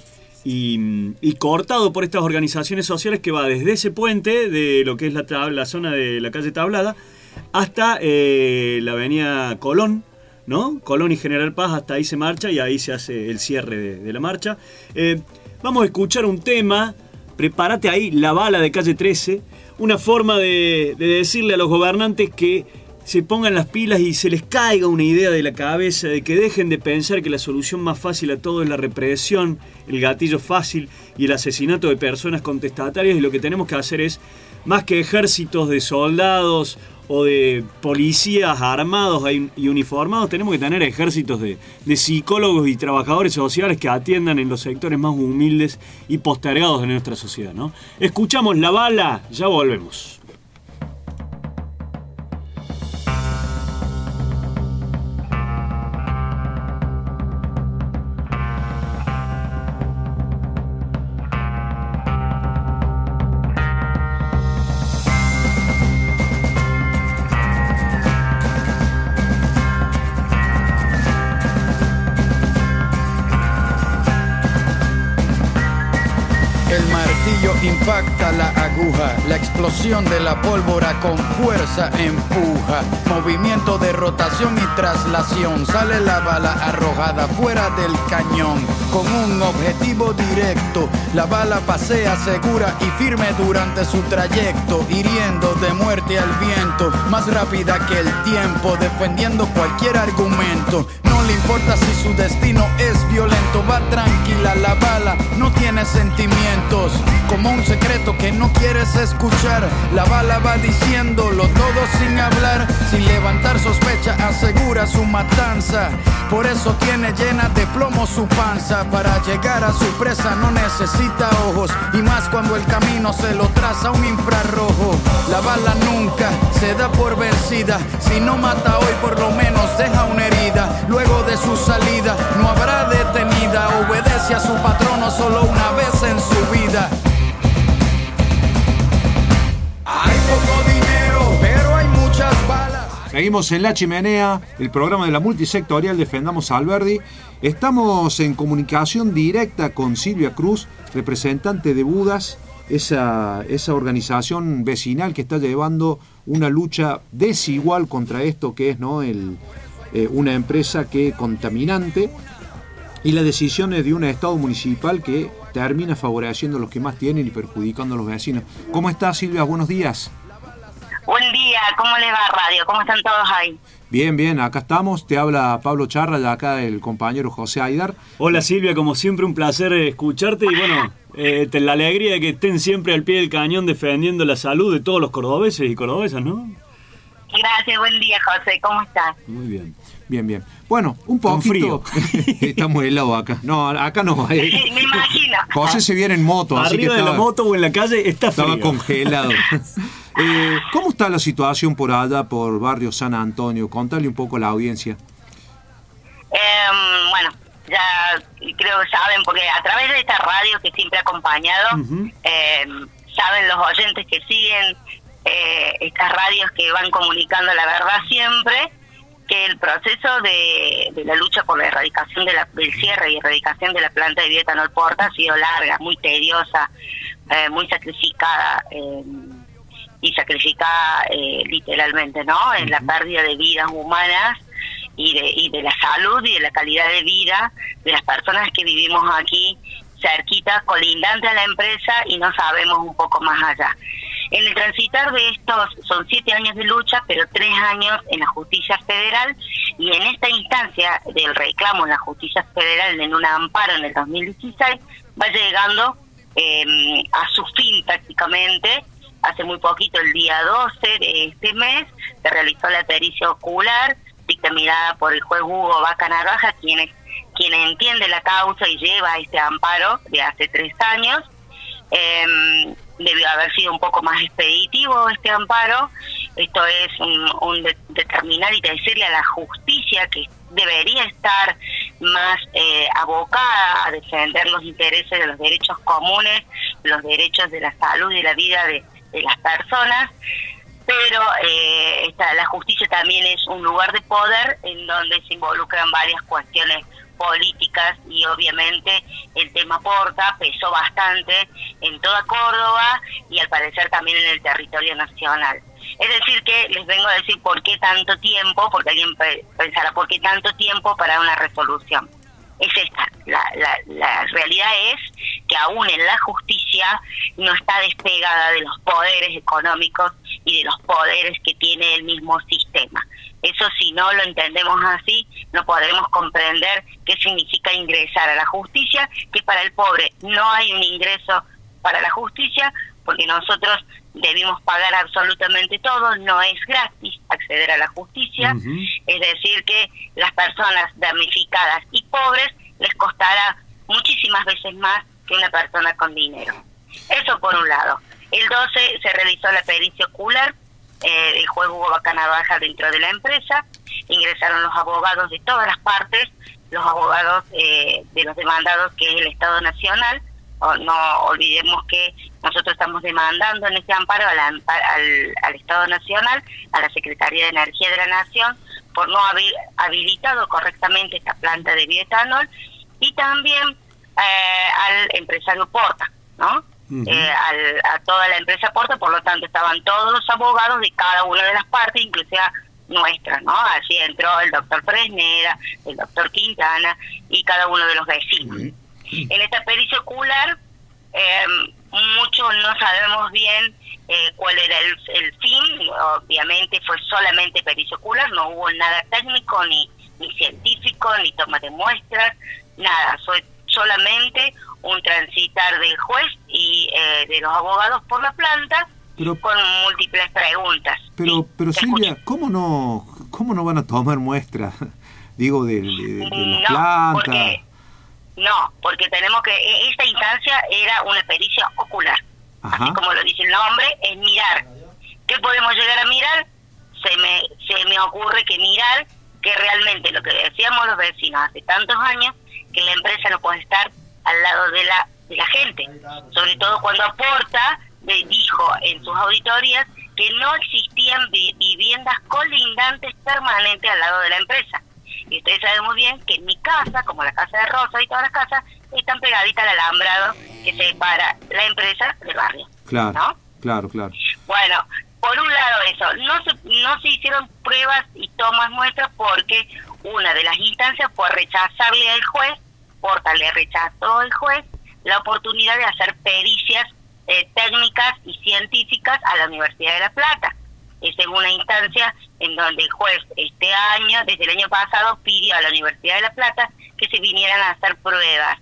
y, y cortado por estas organizaciones sociales, que va desde ese puente de lo que es la, tabla, la zona de la calle Tablada hasta eh, la avenida Colón, ¿no? Colón y General Paz, hasta ahí se marcha y ahí se hace el cierre de, de la marcha. Eh, vamos a escuchar un tema. Prepárate ahí, La Bala de Calle trece, una forma de, de decirle a los gobernantes que se pongan las pilas y se les caiga una idea de la cabeza, de que dejen de pensar que la solución más fácil a todo es la represión, el gatillo fácil y el asesinato de personas contestatarias, y lo que tenemos que hacer es, más que ejércitos de soldados o de policías armados y uniformados, tenemos que tener ejércitos de, de psicólogos y trabajadores sociales que atiendan en los sectores más humildes y postergados de nuestra sociedad, ¿no? Escuchamos La Bala, ya volvemos. Impacta la aguja, la explosión de la pólvora con fuerza empuja, movimiento de rotación y traslación, sale la bala arrojada fuera del cañón, con un objetivo directo, la bala pasea segura y firme durante su trayecto, hiriendo de muerte al viento, más rápida que el tiempo, defendiendo cualquier argumento. No no le importa si su destino es violento. Va tranquila la bala, no tiene sentimientos, como un secreto que no quieres escuchar. La bala va diciéndolo todo sin hablar, sin levantar sospecha, asegura su matanza. Por eso tiene llena de plomo su panza. Para llegar a su presa no necesita ojos, y más cuando el camino se lo traza un infrarrojo. La bala nunca se da por vencida, si no mata hoy por lo menos deja una herida. Luego de su salida no habrá detenida, obedece a su patrono solo una vez en su vida. Hay poco dinero, pero hay muchas balas. Seguimos en La Chimenea, el programa de la multisectorial Defendamos Alberdi. Estamos en comunicación directa con Silvia Cruz, representante de Budas, esa, esa organización vecinal que está llevando una lucha desigual contra esto que es, ¿no?, el, eh, una empresa que contaminante, y las decisiones de un Estado municipal que termina favoreciendo a los que más tienen y perjudicando a los vecinos. ¿Cómo estás, Silvia? Buenos días. Buen día, ¿cómo les va, radio? ¿Cómo están todos ahí? Bien, bien, acá estamos. Te habla Pablo Charra, de acá el compañero José Aidar. Hola Silvia, como siempre un placer escucharte y bueno, eh, la alegría de que estén siempre al pie del cañón defendiendo la salud de todos los cordobeses y cordobesas, ¿no? Gracias, buen día, José, ¿cómo estás? Muy bien, bien, bien. Bueno, un poquito... Está muy helado acá. No, acá no. Eh. Sí, me imagino. José se viene en moto, Arriba así que de estaba, la moto o en la calle está frío. Estaba congelado. eh, ¿Cómo está la situación por allá, por barrio San Antonio? Contale un poco a la audiencia. Eh, bueno, ya creo que saben, porque a través de esta radio que siempre he acompañado, uh-huh. eh, saben los oyentes que siguen eh, estas radios que van comunicando la verdad siempre, que el proceso de, de la lucha por la erradicación de la, del cierre y erradicación de la planta de bioetanol Porta ha sido larga, muy tediosa, eh, muy sacrificada, eh, y sacrificada eh, literalmente, ¿no? En la pérdida de vidas humanas y de, y de la salud y de la calidad de vida de las personas que vivimos aquí cerquita, colindante a la empresa, y no sabemos un poco más allá. En el transitar de estos, son siete años de lucha, pero tres años en la justicia federal, y en esta instancia del reclamo en la justicia federal, en un amparo en el dos mil dieciséis, va llegando eh, a su fin prácticamente. Hace muy poquito, el día doce de este mes, se realizó la pericia ocular, dictaminada por el juez Hugo Vaca Narvaja, quien, es, quien entiende la causa y lleva este amparo de hace tres años. Eh, debió haber sido un poco más expeditivo este amparo. Esto es un, un de, determinar y decirle a la justicia que debería estar más eh, abocada a defender los intereses de los derechos comunes, los derechos de la salud y la vida de, de las personas, pero eh, esta, la justicia también es un lugar de poder en donde se involucran varias cuestiones políticas, y obviamente el tema Porta pesó bastante en toda Córdoba y al parecer también en el territorio nacional. Es decir que les vengo a decir por qué tanto tiempo, porque alguien pensará por qué tanto tiempo para una resolución. Es esta, la, la, la realidad es que aún en la justicia no está despegada de los poderes económicos y de los poderes que tiene el mismo sistema. Eso, si no lo entendemos así, no podremos comprender qué significa ingresar a la justicia, que para el pobre no hay un ingreso para la justicia, porque nosotros debimos pagar absolutamente todo, no es gratis acceder a la justicia, uh-huh. Es decir que las personas damnificadas y pobres les costará muchísimas veces más que una persona con dinero. Eso por un lado. El doce se realizó la pericia ocular, eh, el juez Hugo Vaca Narvaja dentro de la empresa, ingresaron los abogados de todas las partes, los abogados eh, de los demandados, que es el Estado Nacional. O, no olvidemos que nosotros estamos demandando en este amparo al, al, al Estado Nacional, a la Secretaría de Energía de la Nación, por no haber habilitado correctamente esta planta de bioetanol, y también eh, al empresario Porta, ¿no? Uh-huh. eh, al, a toda la empresa Porta. Por lo tanto estaban todos los abogados de cada una de las partes, inclusive nuestra, ¿no? Así entró el doctor Fresneda, el doctor Quintana y cada uno de los vecinos. Uh-huh. En esta pericia ocular, eh, mucho no sabemos bien eh, cuál era el, el fin. Obviamente fue solamente pericia ocular, no hubo nada técnico ni, ni científico, ni toma de muestras, nada. Soy solamente un transitar del juez y eh, de los abogados por la planta, pero, con múltiples preguntas. Pero, ¿sí? pero Silvia, ¿cómo no, cómo no van a tomar muestras? Digo, de, de, de la no, planta. Porque, no, porque tenemos que... Esta instancia era una pericia ocular. Ajá. Así como lo dice el nombre, es mirar. ¿Qué podemos llegar a mirar? Se me, se me ocurre que mirar que realmente lo que decíamos los vecinos hace tantos años, que la empresa no puede estar al lado de la, de la gente. Sobre todo cuando aporta, dijo en sus auditorías que no existían vi- viviendas colindantes permanentes al lado de la empresa. Y ustedes saben muy bien que en mi casa, como la casa de Rosa y todas las casas, están pegaditas al alambrado que separa la empresa del barrio. Claro, ¿no? claro, claro. Bueno, por un lado eso, no se, no se hicieron pruebas y tomas muestras porque una de las instancias fue rechazarle al juez, Porta le rechazó al juez la oportunidad de hacer pericias eh, técnicas y científicas a la Universidad de La Plata. Esa es una instancia en donde el juez este año, desde el año pasado, pidió a la Universidad de La Plata que se vinieran a hacer pruebas.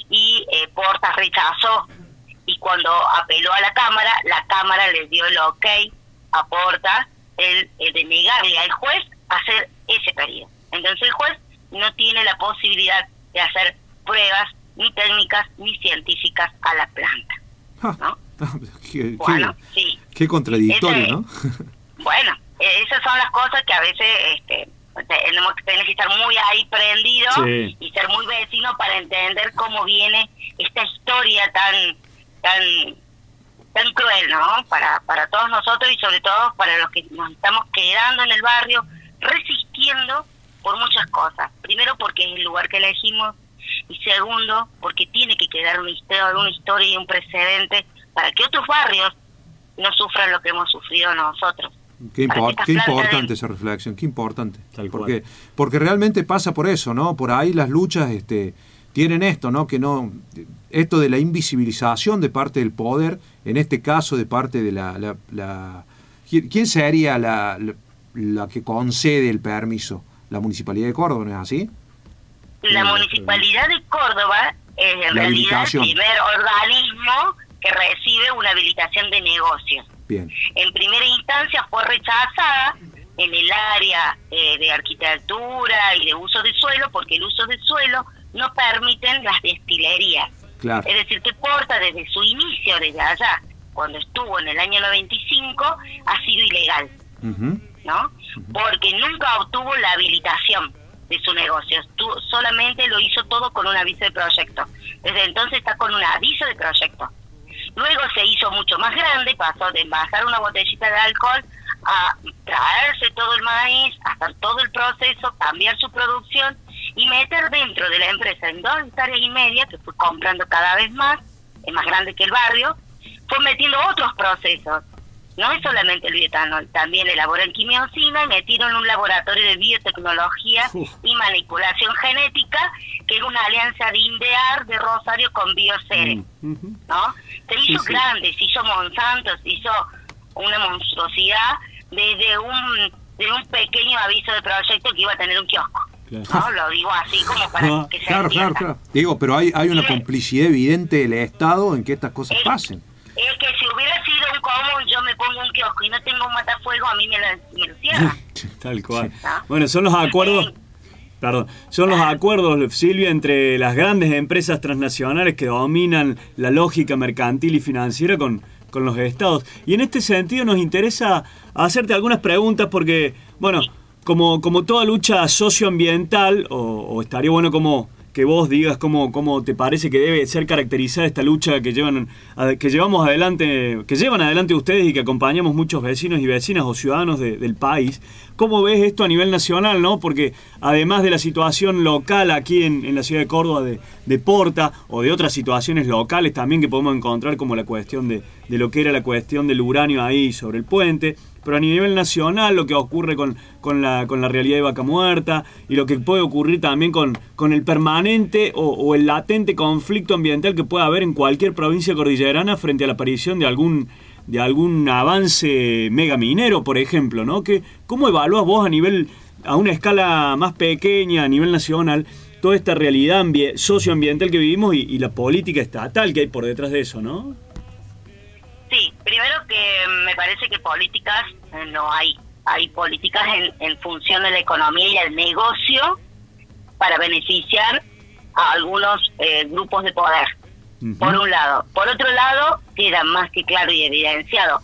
Y eh, Porta rechazó. Y cuando apeló a la Cámara, la Cámara le dio el ok a Porta el, el de negarle al juez hacer ese periodo. Entonces el juez no tiene la posibilidad de hacer pruebas ni técnicas ni científicas a la planta, ¿no? qué, bueno, qué, sí. Qué contradictorio, Ese, ¿no? Bueno, esas son las cosas que a veces este, tenemos que tener que estar muy ahí prendidos, sí, y ser muy vecinos para entender cómo viene esta historia tan tan tan cruel, ¿no? Para para todos nosotros y sobre todo para los que nos estamos quedando en el barrio, resistiendo por muchas cosas. Primero porque es el lugar que elegimos y segundo porque tiene que quedar una historia, una historia y un precedente para que otros barrios no sufran lo que hemos sufrido nosotros. Qué, import, qué importante de... esa reflexión, qué importante. Tal porque cual. Porque realmente pasa por eso, ¿no? Por ahí las luchas este, tienen esto, ¿no? Que no esto de la invisibilización de parte del poder, en este caso de parte de la... la, la ¿quién sería la, la, la que concede el permiso? ¿La Municipalidad de Córdoba, no es así? La eh, Municipalidad de Córdoba es en realidad el primer organismo que recibe una habilitación de negocios. Bien. En primera instancia fue rechazada en el área eh, de arquitectura y de uso de suelo, porque el uso de suelo no permiten las destilerías. Claro. Es decir, que Porta desde su inicio, desde allá, cuando estuvo en el año noventa y cinco, ha sido ilegal, uh-huh. ¿no? Uh-huh. Porque nunca obtuvo la habilitación de su negocio, Tú, solamente lo hizo todo con un aviso de proyecto. Desde entonces está con un aviso de proyecto. Luego se hizo mucho más grande, pasó de bajar una botellita de alcohol a traerse todo el maíz, hacer todo el proceso, cambiar su producción y meter dentro de la empresa en dos hectáreas y media, que fue comprando cada vez más, es más grande que el barrio, fue metiendo otros procesos. No es solamente el bioetanol, también elaboran quimiosina y metieron un laboratorio de biotecnología Uf. y manipulación genética, que es una alianza de INDEAR de Rosario con Biocere, mm. ¿no? Se hizo sí, grande, sí. se hizo Monsanto, se hizo una monstruosidad desde un, de un pequeño aviso de proyecto que iba a tener un kiosco. Claro. ¿No? Lo digo así como para no, que se claro, entienda. Claro, claro. Digo, pero hay, hay una sí. complicidad evidente del Estado en que estas cosas es, pasen. Es que si hubiera sido un común, yo me pongo un kiosco y no tengo un matafuego, a mí me lo, me lo cierran. Tal cual. ¿No? Bueno, son los acuerdos... Sí. Perdón, son los acuerdos, Silvia, entre las grandes empresas transnacionales que dominan la lógica mercantil y financiera con, con los estados. Y en este sentido nos interesa hacerte algunas preguntas porque, bueno, como, como toda lucha socioambiental, o, o estaría bueno como que vos digas cómo, cómo te parece que debe ser caracterizada esta lucha que llevan que llevamos adelante, que llevan adelante ustedes y que acompañamos muchos vecinos y vecinas o ciudadanos de, del país. ¿Cómo ves esto a nivel nacional, no? Porque además de la situación local aquí en, en la ciudad de Córdoba de, de Porta o de otras situaciones locales también que podemos encontrar, como la cuestión de, de lo que era la cuestión del uranio ahí sobre el puente, pero a nivel nacional lo que ocurre con, con, la, con la realidad de Vaca Muerta y lo que puede ocurrir también con, con el permanente o, o el latente conflicto ambiental que puede haber en cualquier provincia cordillerana frente a la aparición de algún de algún avance mega minero, por ejemplo, ¿no? Que, ¿cómo evalúas vos a nivel a una escala más pequeña, a nivel nacional, toda esta realidad ambi- socioambiental que vivimos y, y la política estatal que hay por detrás de eso, ¿no? Sí, primero que me parece que políticas eh, no hay. Hay políticas en, en función de la economía y el negocio para beneficiar a algunos eh, grupos de poder, uh-huh. por un lado. Por otro lado, queda más que claro y evidenciado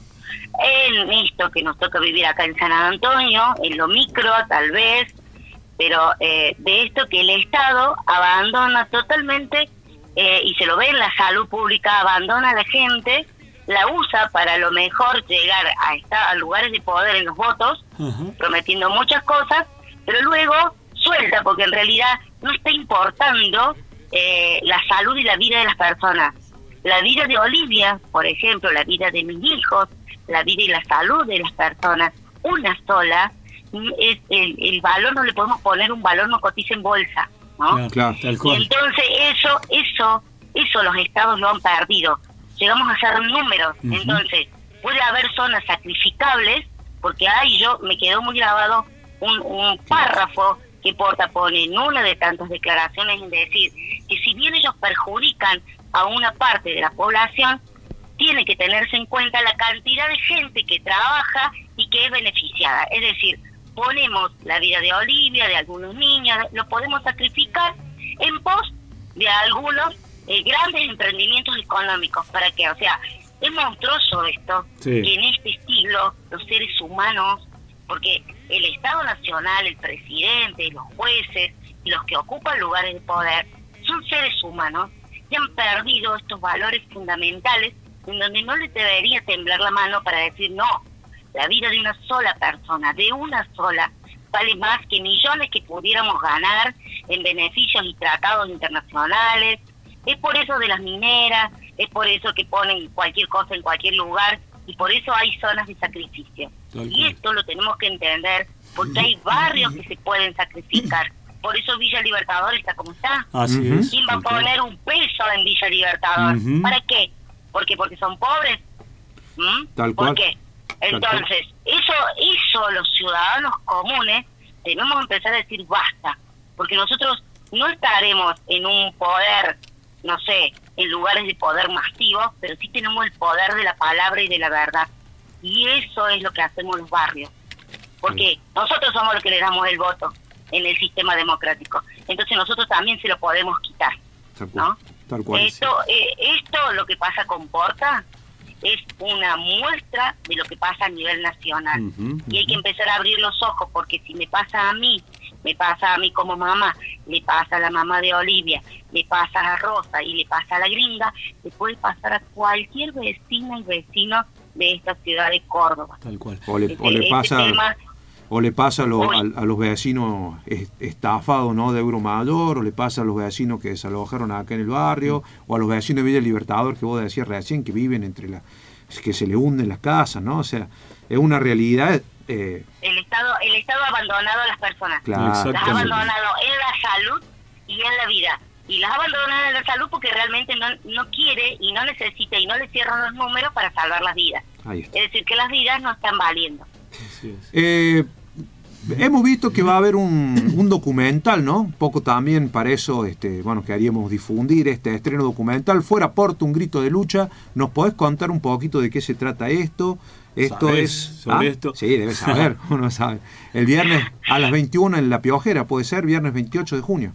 en esto que nos toca vivir acá en San Antonio, en lo micro tal vez, pero eh, de esto que el Estado abandona totalmente, eh, y se lo ve en la salud pública, abandona a la gente, la usa para a lo mejor llegar a, estar a lugares de poder en los votos, uh-huh. prometiendo muchas cosas, pero luego suelta, porque en realidad no está importando eh, la salud y la vida de las personas. La vida de Olivia, por ejemplo, la vida de mis hijos, la vida y la salud de las personas, una sola, es el, el valor, no le podemos poner un valor, no cotiza en bolsa, ¿no? Claro, claro, tal cual. Y entonces eso, eso, eso los estados lo han perdido. Llegamos a hacer números, uh-huh. entonces puede haber zonas sacrificables, porque ahí yo me quedó muy grabado un, un párrafo que Porta pone en una de tantas declaraciones, en decir que si bien ellos perjudican a una parte de la población, tiene que tenerse en cuenta la cantidad de gente que trabaja y que es beneficiada. Es decir, ponemos la vida de Olivia, de algunos niños, lo podemos sacrificar en pos de algunos eh, grandes emprendimientos económicos. ¿Para qué? O sea, es monstruoso esto, sí. que en este siglo los seres humanos, porque el Estado Nacional, el presidente, los jueces y los que ocupan lugares de poder son seres humanos y han perdido estos valores fundamentales en donde no les debería temblar la mano para decir no, la vida de una sola persona, de una sola, vale más que millones que pudiéramos ganar en beneficios y tratados internacionales. Es por eso de las mineras, es por eso que ponen cualquier cosa en cualquier lugar y por eso hay zonas de sacrificio. Y esto lo tenemos que entender porque hay barrios que se pueden sacrificar. Por eso Villa Libertador está como está. Así uh-huh. es. ¿Quién va a poner un peso en Villa Libertador? Uh-huh. ¿Para qué? ¿Porque porque son pobres? ¿Mm? Tal cual. ¿Por qué? Entonces, eso, eso los ciudadanos comunes tenemos que empezar a decir basta. Porque nosotros no estaremos en un poder, no sé, en lugares de poder masivos, pero sí tenemos el poder de la palabra y de la verdad. Y eso es lo que hacemos los barrios. Porque sí. nosotros somos los que le damos el voto en el sistema democrático. Entonces nosotros también se lo podemos quitar, ¿no? Tal cual. Esto, sí. eh, esto lo que pasa con Porta es una muestra de lo que pasa a nivel nacional. Uh-huh, uh-huh. Y hay que empezar a abrir los ojos, porque si me pasa a mí, me pasa a mí como mamá, le pasa a la mamá de Olivia, le pasa a Rosa y le pasa a la gringa, le puede pasar a cualquier vecina y vecino de esta ciudad de Córdoba. Tal cual. O le, este, o le pasa... Este tema, O le pasa a, lo, a, a los vecinos estafados, ¿no?, de Euromayor, o le pasa a los vecinos que desalojaron acá en el barrio, mm. o a los vecinos de Villa Libertador, que vos decías recién, que viven entre las... que se le hunden las casas, ¿no? O sea, es una realidad... Eh... El Estado el Estado ha abandonado a las personas. Claro. Las ha abandonado en la salud y en la vida. Y las ha abandonado en la salud porque realmente no, no quiere y no necesita y no le cierran los números para salvar las vidas. Ahí está. Es decir, que las vidas no están valiendo. Así es. Eh... Hemos visto que va a haber un, un documental, ¿no? Un poco también para eso, este, bueno, queríamos difundir este estreno documental. Fuera Porta, un grito de lucha. ¿Nos podés contar un poquito de qué se trata esto? Esto ¿Sabés es... sobre ¿Ah? esto? Sí, debes saber, uno sabe. El viernes a las veintiuna en La Piojera, ¿puede ser? Viernes veintiocho de junio.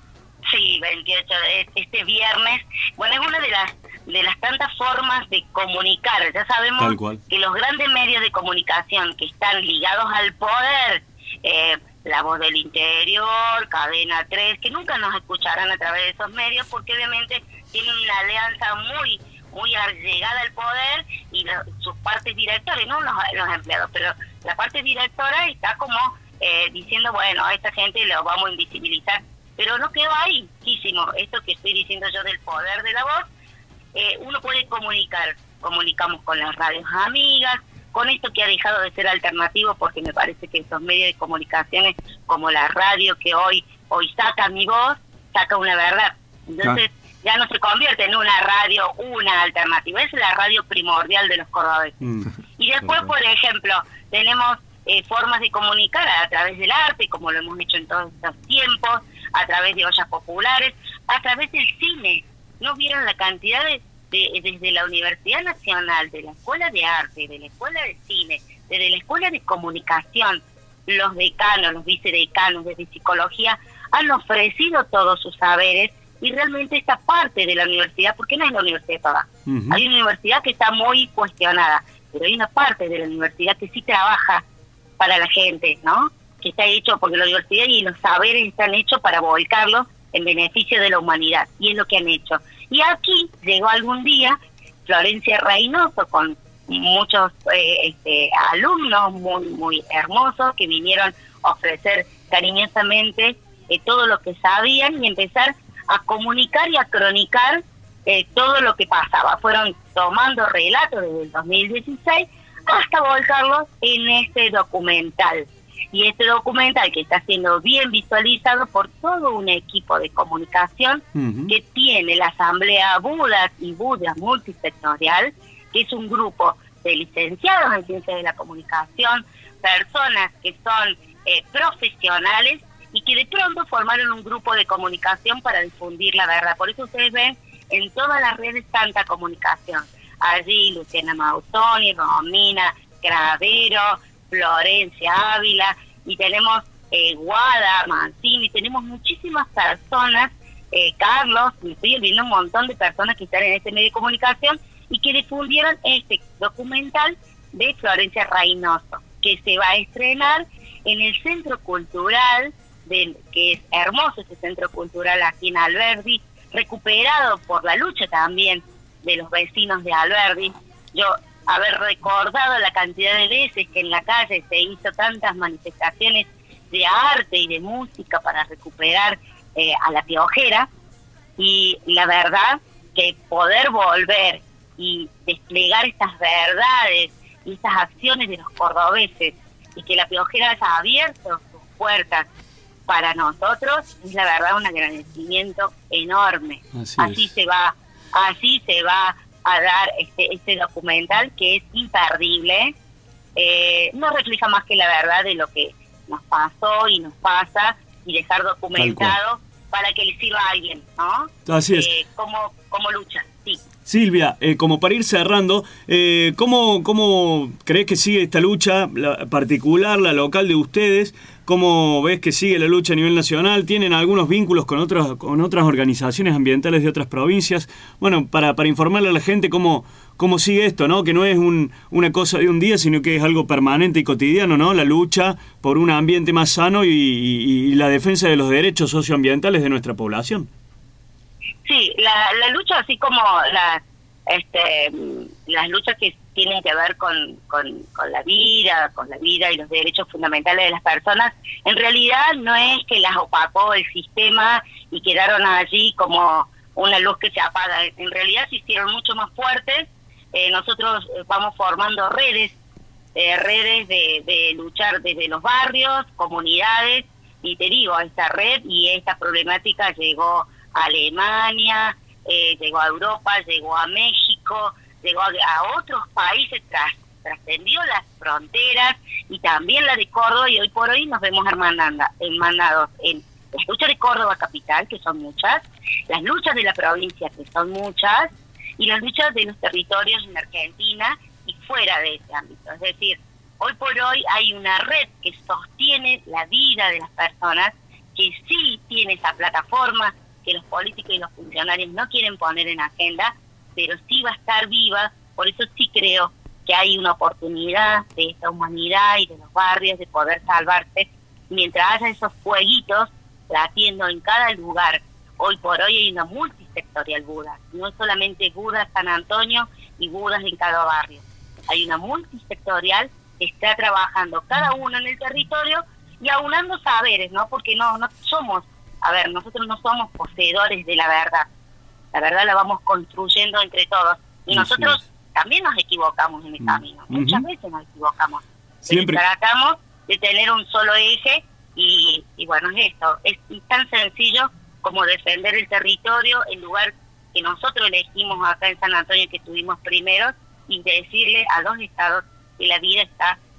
Sí, veintiocho, este viernes. Bueno, es una de las de las tantas formas de comunicar. Ya sabemos que los grandes medios de comunicación que están ligados al poder, eh, La Voz del Interior, Cadena tres, que nunca nos escucharán a través de esos medios porque obviamente tienen una alianza muy muy llegada al poder y lo, sus partes directores, no los, los empleados, pero la parte directora está como eh, diciendo, bueno, a esta gente lo vamos a invisibilizar, pero no quedó ahí, muchísimo. Esto que estoy diciendo yo del poder de la voz, eh, uno puede comunicar, comunicamos con las radios amigas, con esto que ha dejado de ser alternativo, porque me parece que estos medios de comunicaciones, como la radio que hoy hoy saca mi voz, saca una verdad. Entonces ah. ya no se convierte en una radio, una alternativa, es la radio primordial de los cordobeses. Mm. Y después, por ejemplo, tenemos eh, formas de comunicar a través del arte, como lo hemos hecho en todos estos tiempos, a través de ollas populares, a través del cine. ¿No vieron la cantidad de, de desde la Universidad Nacional, de la Escuela de Arte, de la Escuela de Cine, desde la Escuela de Comunicación, los decanos, los vicedecanos desde psicología han ofrecido todos sus saberes? Y realmente esta parte de la universidad, porque no es la universidad toda, uh-huh. Hay una universidad que está muy cuestionada, pero hay una parte de la universidad que sí trabaja para la gente, ¿no? Que está hecho porque la universidad y los saberes están hechos para volcarlos en beneficio de la humanidad, y es lo que han hecho. Y aquí llegó algún día Florencia Reynoso con muchos eh, este, alumnos muy muy hermosos que vinieron a ofrecer cariñosamente eh, todo lo que sabían y empezar a comunicar y a cronicar eh, todo lo que pasaba. Fueron tomando relatos desde el dos mil dieciséis hasta volcarlos en este documental. Y este documental que está siendo bien visualizado por todo un equipo de comunicación uh-huh. que tiene la Asamblea Budas y Budas Multisectorial, que es un grupo de licenciados en Ciencias de la Comunicación, personas que son eh, profesionales y que de pronto formaron un grupo de comunicación para difundir la verdad. Por eso ustedes ven en todas las redes tanta comunicación. Allí Luciana Mautoni, Romina Gravero, Florencia Ávila, y tenemos eh, Guada, Mancini, tenemos muchísimas personas, eh, Carlos, me estoy olvidando un montón de personas que están en este medio de comunicación y que difundieron este documental de Florencia Reynoso, que se va a estrenar en el Centro Cultural, de, que es hermoso ese Centro Cultural aquí en Alberdi, recuperado por la lucha también de los vecinos de Alberdi. Yo haber recordado la cantidad de veces que en la calle se hizo tantas manifestaciones de arte y de música para recuperar eh, a La Piojera, y la verdad que poder volver y desplegar estas verdades y estas acciones de los cordobeses y que La Piojera haya abierto sus puertas para nosotros es la verdad un agradecimiento enorme. Así, así se va, así se va a dar este este documental que es imperdible. Eh, no refleja más que la verdad de lo que nos pasó y nos pasa, y dejar documentado para que le sirva a alguien, ¿no? Así es. Eh, como, como lucha, sí. Silvia, eh, como para ir cerrando, eh, ¿cómo, ¿cómo crees que sigue esta lucha la particular, la local de ustedes? ¿Cómo ves que sigue la lucha a nivel nacional? ¿Tienen algunos vínculos con otras con otras organizaciones ambientales de otras provincias? Bueno, para, para informarle a la gente cómo, cómo sigue esto, ¿no? Que no es un, una cosa de un día, sino que es algo permanente y cotidiano, ¿no? La lucha por un ambiente más sano y, y, y la defensa de los derechos socioambientales de nuestra población. Sí, la, la lucha, así como las este, las luchas que tienen que ver con, con, con la vida, con la vida y los derechos fundamentales de las personas, en realidad no es que las opacó el sistema y quedaron allí como una luz que se apaga. En realidad se hicieron mucho más fuertes. Eh, nosotros vamos formando redes, eh, redes de, de luchar desde los barrios, comunidades, y te digo, esta red y esta problemática llegó a Alemania, eh, llegó a Europa, llegó a México, llegó a, a otros países, tras, trascendió las fronteras, y también la de Córdoba, y hoy por hoy nos vemos hermanados en las luchas de Córdoba capital, que son muchas, las luchas de la provincia, que son muchas, y las luchas de los territorios en Argentina y fuera de ese ámbito. Es decir, hoy por hoy hay una red que sostiene la vida de las personas, que sí tiene esa plataforma que los políticos y los funcionarios no quieren poner en agenda, pero sí va a estar viva. Por eso sí creo que hay una oportunidad de esta humanidad y de los barrios de poder salvarse, mientras haya esos fueguitos latiendo en cada lugar. Hoy por hoy hay una multisectorial Budas, no es solamente Budas San Antonio y Budas en cada barrio. Hay una multisectorial que está trabajando cada uno en el territorio y aunando saberes, ¿no? Porque no, no somos, a ver, nosotros no somos poseedores de la verdad. La verdad la vamos construyendo entre todos. Y nosotros sí, también nos equivocamos en el camino. Uh-huh. Muchas veces nos equivocamos. Siempre tratamos de tener un solo eje y, y bueno, es esto. Es tan sencillo como defender el territorio, el lugar que nosotros elegimos acá en San Antonio, que tuvimos primero, y decirle a los estados que la vida está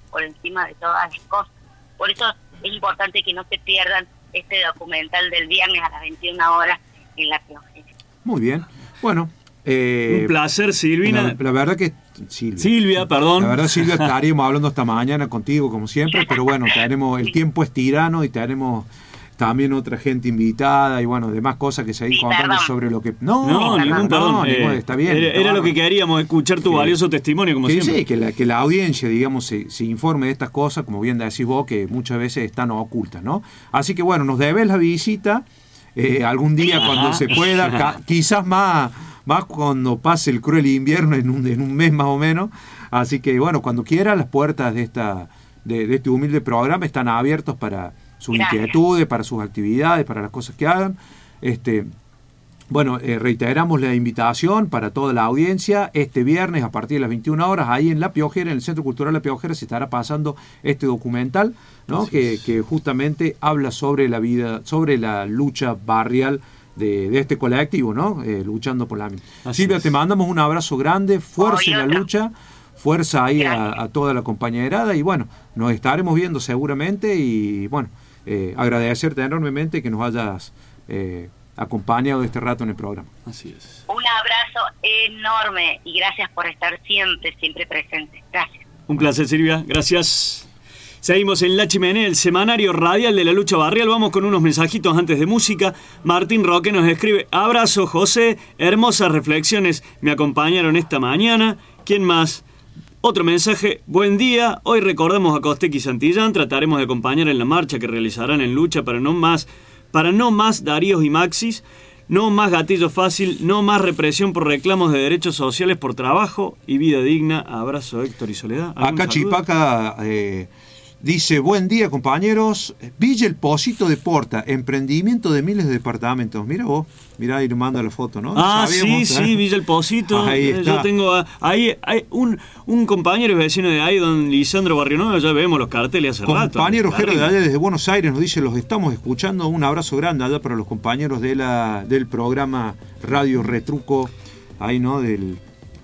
por encima de todas las cosas. Por eso es importante que no se pierdan este documental del viernes a las veintiuna horas en La Piojera. Muy bien. Bueno. Eh, Un placer, Silvina. La, la verdad que... Silvia. Silvia, perdón. La verdad, Silvia, estaríamos hablando esta mañana contigo, como siempre, pero bueno, tenemos el tiempo es tirano y tenemos también otra gente invitada y bueno, demás cosas que seguir sí, contando perdón. sobre lo que... No, no, ningún perdón. No, eh, ningún, está bien. Era, está era lo que queríamos, escuchar tu sí. valioso testimonio, como sí, siempre. Sí, que la, que la audiencia, digamos, se, se informe de estas cosas, como bien decís vos, que muchas veces están ocultas, ¿no? Así que bueno, nos debes la visita eh, algún día sí. cuando se pueda, ca- quizás más, más cuando pase el cruel invierno, en un, en un mes más o menos. Así que bueno, cuando quiera, las puertas de esta de, de este humilde programa están abiertas para sus Gracias. inquietudes, para sus actividades, para las cosas que hagan. Este, bueno, eh, reiteramos la invitación para toda la audiencia. Este viernes a partir de las veintiuna horas, ahí en La Piojera, en el Centro Cultural La Piojera, se estará pasando este documental, ¿no? que, que justamente habla sobre la vida, sobre la lucha barrial de, de este colectivo, ¿no? Eh, luchando por la misma. Silvia, es. te mandamos un abrazo grande, fuerza en la lucha. Fuerza ahí a, a toda la compañerada y bueno, nos estaremos viendo seguramente y bueno, eh, agradecerte enormemente que nos hayas eh, acompañado este rato en el programa. Así es. Un abrazo enorme y gracias por estar siempre, siempre presente. Gracias. Un placer, Silvia. Gracias. Seguimos en La Chimenea, el semanario radial de la lucha barrial. Vamos con unos mensajitos antes de música. Martín Roque nos escribe: abrazo, José, hermosas reflexiones me acompañaron esta mañana. ¿Quién más? Otro mensaje: buen día, hoy recordamos a Costec y Santillán, trataremos de acompañar en la marcha que realizarán en lucha para no más, para no más Daríos y Maxis, no más gatillo fácil, no más represión por reclamos de derechos sociales, por trabajo y vida digna. Abrazo, Héctor y Soledad. Acá Chipaca eh, dice: buen día, compañeros. Villa El Pocito de Porta, emprendimiento de miles de departamentos. Mira vos, mira ahí nos manda la foto, ¿no? Ah, Sabíamos, sí, ¿eh? sí, Villa El Pocito. Ahí está. Yo tengo ahí hay un, un compañero y vecino de ahí, don Lisandro Barrionuevo, ya vemos los carteles hace compañero rato. Compañero Jero de allá desde Buenos Aires nos dice: los estamos escuchando. Un abrazo grande allá para los compañeros de la del programa Radio Retruco, ahí, ¿no? Del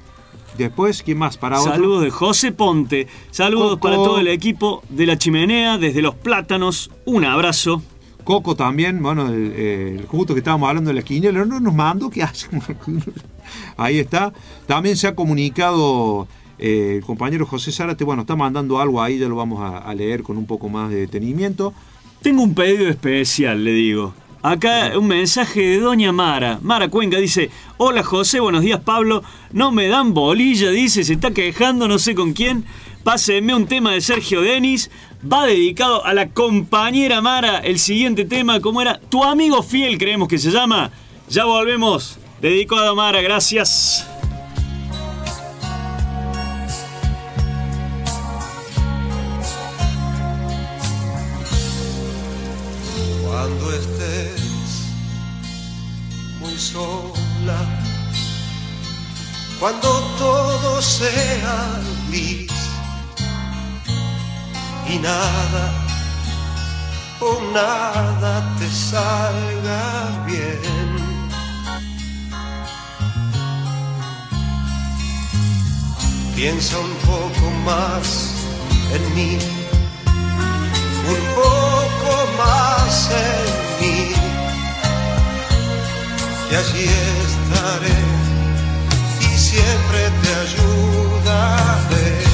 Después, ¿quién más? Para otro? Saludos de José Ponte. Saludos Coco. Para todo el equipo de La Chimenea, desde Los Plátanos. Un abrazo. Coco también, bueno, el, el justo que estábamos hablando de la quiniela, no nos mandó, ¿qué hace? Ahí está. También se ha comunicado eh, el compañero José Zárate, bueno, está mandando algo ahí, ya lo vamos a, a leer con un poco más de detenimiento. Tengo un pedido especial, le digo. Acá un mensaje de doña Mara. Mara Cuenca dice: hola José, buenos días Pablo. No me dan bolilla, dice, se está quejando, no sé con quién. Pásenme un tema de Sergio Denis. Va dedicado a la compañera Mara. El siguiente tema, ¿cómo era? Tu amigo fiel, creemos que se llama. Ya volvemos. Dedicado a Mara, gracias. Cuando estés muy sola, cuando todo sea gris y nada o nada te salga bien, piensa un poco más en mí, un poco más en mí, y allí estaré y siempre te ayudaré.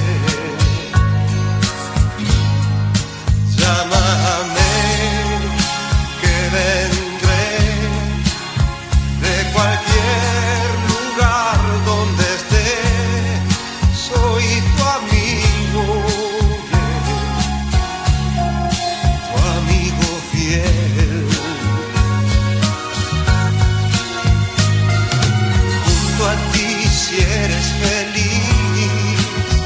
Llámame que vendré de cualquier lugar donde esté, soy tu amigo. Si eres feliz,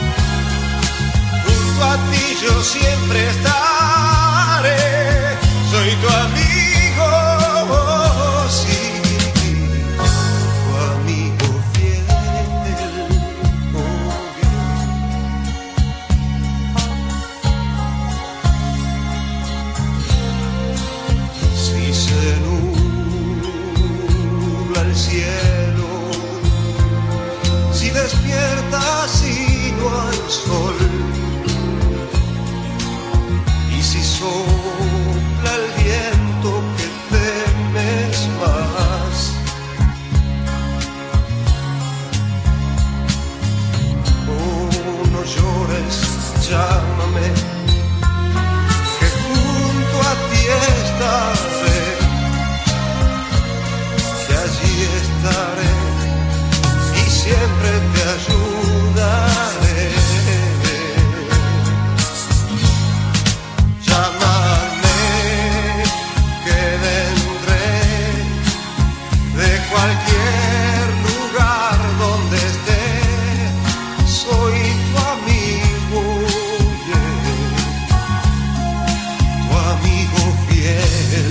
junto a ti yo siempre estaré, soy tu amigo, sí, tu amigo fiel, oh bien. Si se nubla el cielo, si despiertas y no hay sol, Y si sopla el viento que temes más, oh, no llores, llámame, que junto a ti estaré, que allí estaré y siempre te ayudaré. Llámame, que vendré de cualquier lugar donde esté, soy tu amigo, yeah, tu amigo fiel.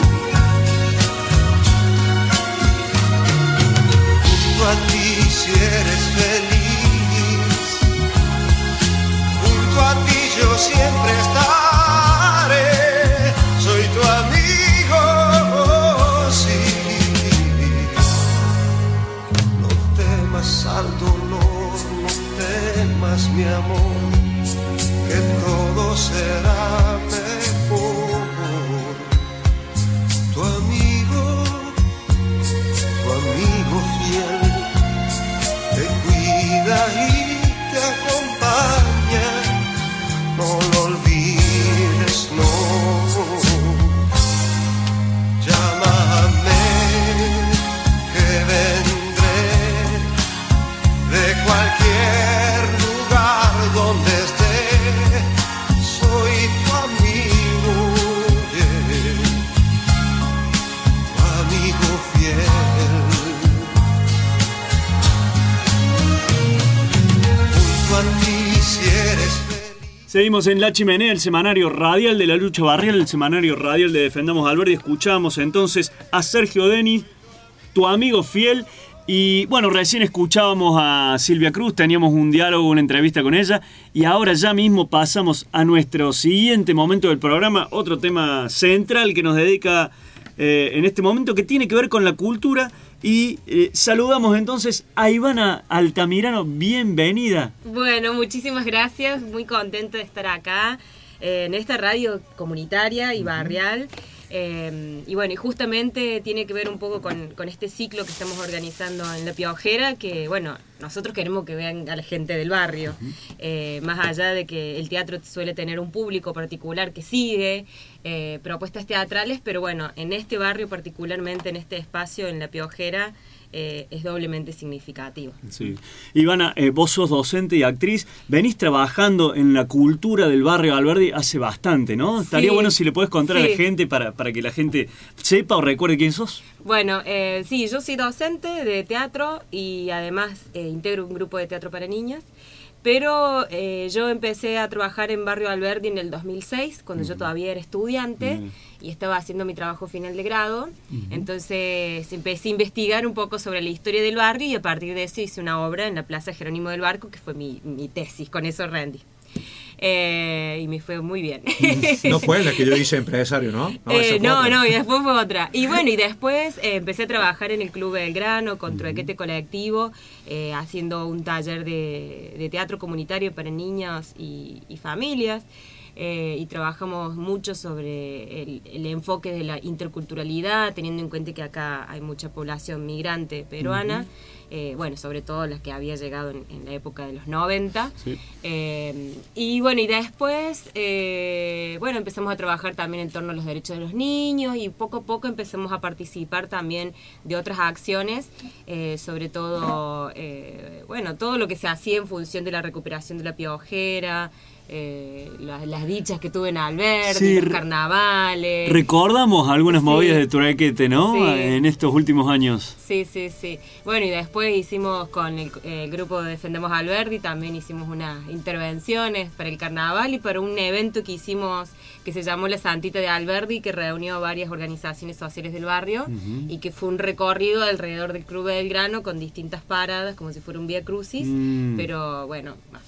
Junto a ti si eres feliz, junto a ti yo siempre estaré, soy tu amigo, sí. No temas al dolor, no temas mi amor, que todo será mejor. Tu amigo, tu amigo fiel, te cuida y te acompaña, no lo olvides, no. Llámame, que vendré de cualquier lugar donde esté, soy tu amigo, yeah, tu amigo fiel. Junto a ti si eres feliz. Seguimos en La Chimenea, el semanario radial de la lucha barrial, el semanario radial de Defendamos a Alberdi. Escuchamos entonces a Sergio Denis, tu amigo fiel. Y bueno, recién escuchábamos a Silvia Cruz, teníamos un diálogo, una entrevista con ella. Y ahora ya mismo pasamos a nuestro siguiente momento del programa, otro tema central que nos dedica eh, en este momento, que tiene que ver con la cultura. Y eh, saludamos entonces a Ivana Altamirano, bienvenida. Bueno, muchísimas gracias, muy contenta de estar acá eh, en esta radio comunitaria y barrial. Eh, y bueno, y justamente tiene que ver un poco con, con este ciclo que estamos organizando en La Piojera, que bueno, nosotros queremos que vean a la gente del barrio, eh, más allá de que el teatro suele tener un público particular que sigue eh, propuestas teatrales, pero bueno, en este barrio particularmente, en este espacio, en La Piojera, Eh, es doblemente significativo. Sí. Ivana, eh, vos sos docente y actriz, venís trabajando en la cultura del barrio Alberdi hace bastante, ¿no? Sí. Estaría bueno si le podés contar Sí. a la gente para, para que la gente sepa o recuerde quién sos. Bueno, eh, sí, yo soy docente de teatro y además eh, integro un grupo de teatro para niñas. Pero eh, yo empecé a trabajar en Barrio Alberdi en el dos mil seis, cuando uh-huh. yo todavía era estudiante uh-huh. y estaba haciendo mi trabajo final de grado. Uh-huh. Entonces empecé a investigar un poco sobre la historia del barrio y a partir de eso hice una obra en la Plaza Jerónimo del Barco, que fue mi, mi tesis, con eso rendí. Eh, y me fue muy bien. No fue la que yo hice empresario, ¿no? No, eh, no, no, y después fue otra. Y bueno, y después eh, empecé a trabajar en el Club Belgrano con Truequete Colectivo, eh, haciendo un taller de, de teatro comunitario para niños y, y familias. Eh, y trabajamos mucho sobre el, el enfoque de la interculturalidad, teniendo en cuenta que acá hay mucha población migrante peruana. Uh-huh. Eh, bueno, sobre todo las que había llegado en, en la época de los noventa. Sí. Eh, y bueno, y después, eh, bueno, empezamos a trabajar también en torno a los derechos de los niños y poco a poco empezamos a participar también de otras acciones, eh, sobre todo, eh, bueno, todo lo que se hacía en función de la recuperación de La Piojera, Eh, las, las dichas que tuve en Alberdi, sí, los carnavales. Recordamos algunas sí. movidas de Truequete, ¿no? Sí. En estos últimos años. Sí, sí, sí. Bueno, y después hicimos con el, el grupo de Defendemos Alberdi, también hicimos unas intervenciones para el carnaval y para un evento que hicimos que se llamó La Santita de Alberdi, que reunió a varias organizaciones sociales del barrio uh-huh. y que fue un recorrido alrededor del Club Belgrano con distintas paradas, como si fuera un Vía Crucis, mm. pero bueno, más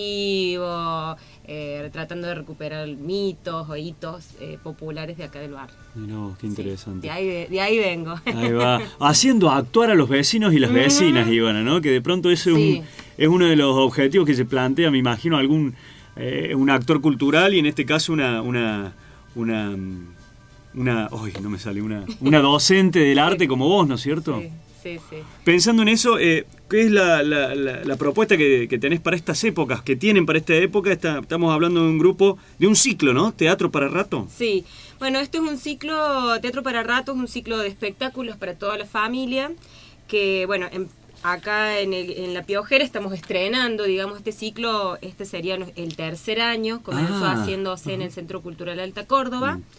festivo, eh, tratando de recuperar mitos o hitos eh, populares de acá del barrio. No, qué interesante. Sí, de, ahí, de, de ahí vengo. Ahí va. Haciendo actuar a los vecinos y las uh-huh. vecinas, Ivana, ¿no? Que de pronto ese sí. es, un, es uno de los objetivos que se plantea, me imagino, algún eh, un actor cultural y en este caso una una una una uy, no me sale una una docente del arte como vos, ¿no es cierto? Sí, sí, sí. Pensando en eso, eh, ¿qué es la, la, la, la propuesta que, que tenés para estas épocas, que tienen para esta época? Está, estamos hablando de un grupo, de un ciclo, ¿no? Teatro para rato. Sí, bueno, este es un ciclo, Teatro para rato, es un ciclo de espectáculos para toda la familia, que bueno, en, acá en, el, en La Piojera estamos estrenando, digamos, este ciclo, este sería el tercer año, comenzó Ah, haciéndose ajá. en el Centro Cultural Alta Córdoba. Mm.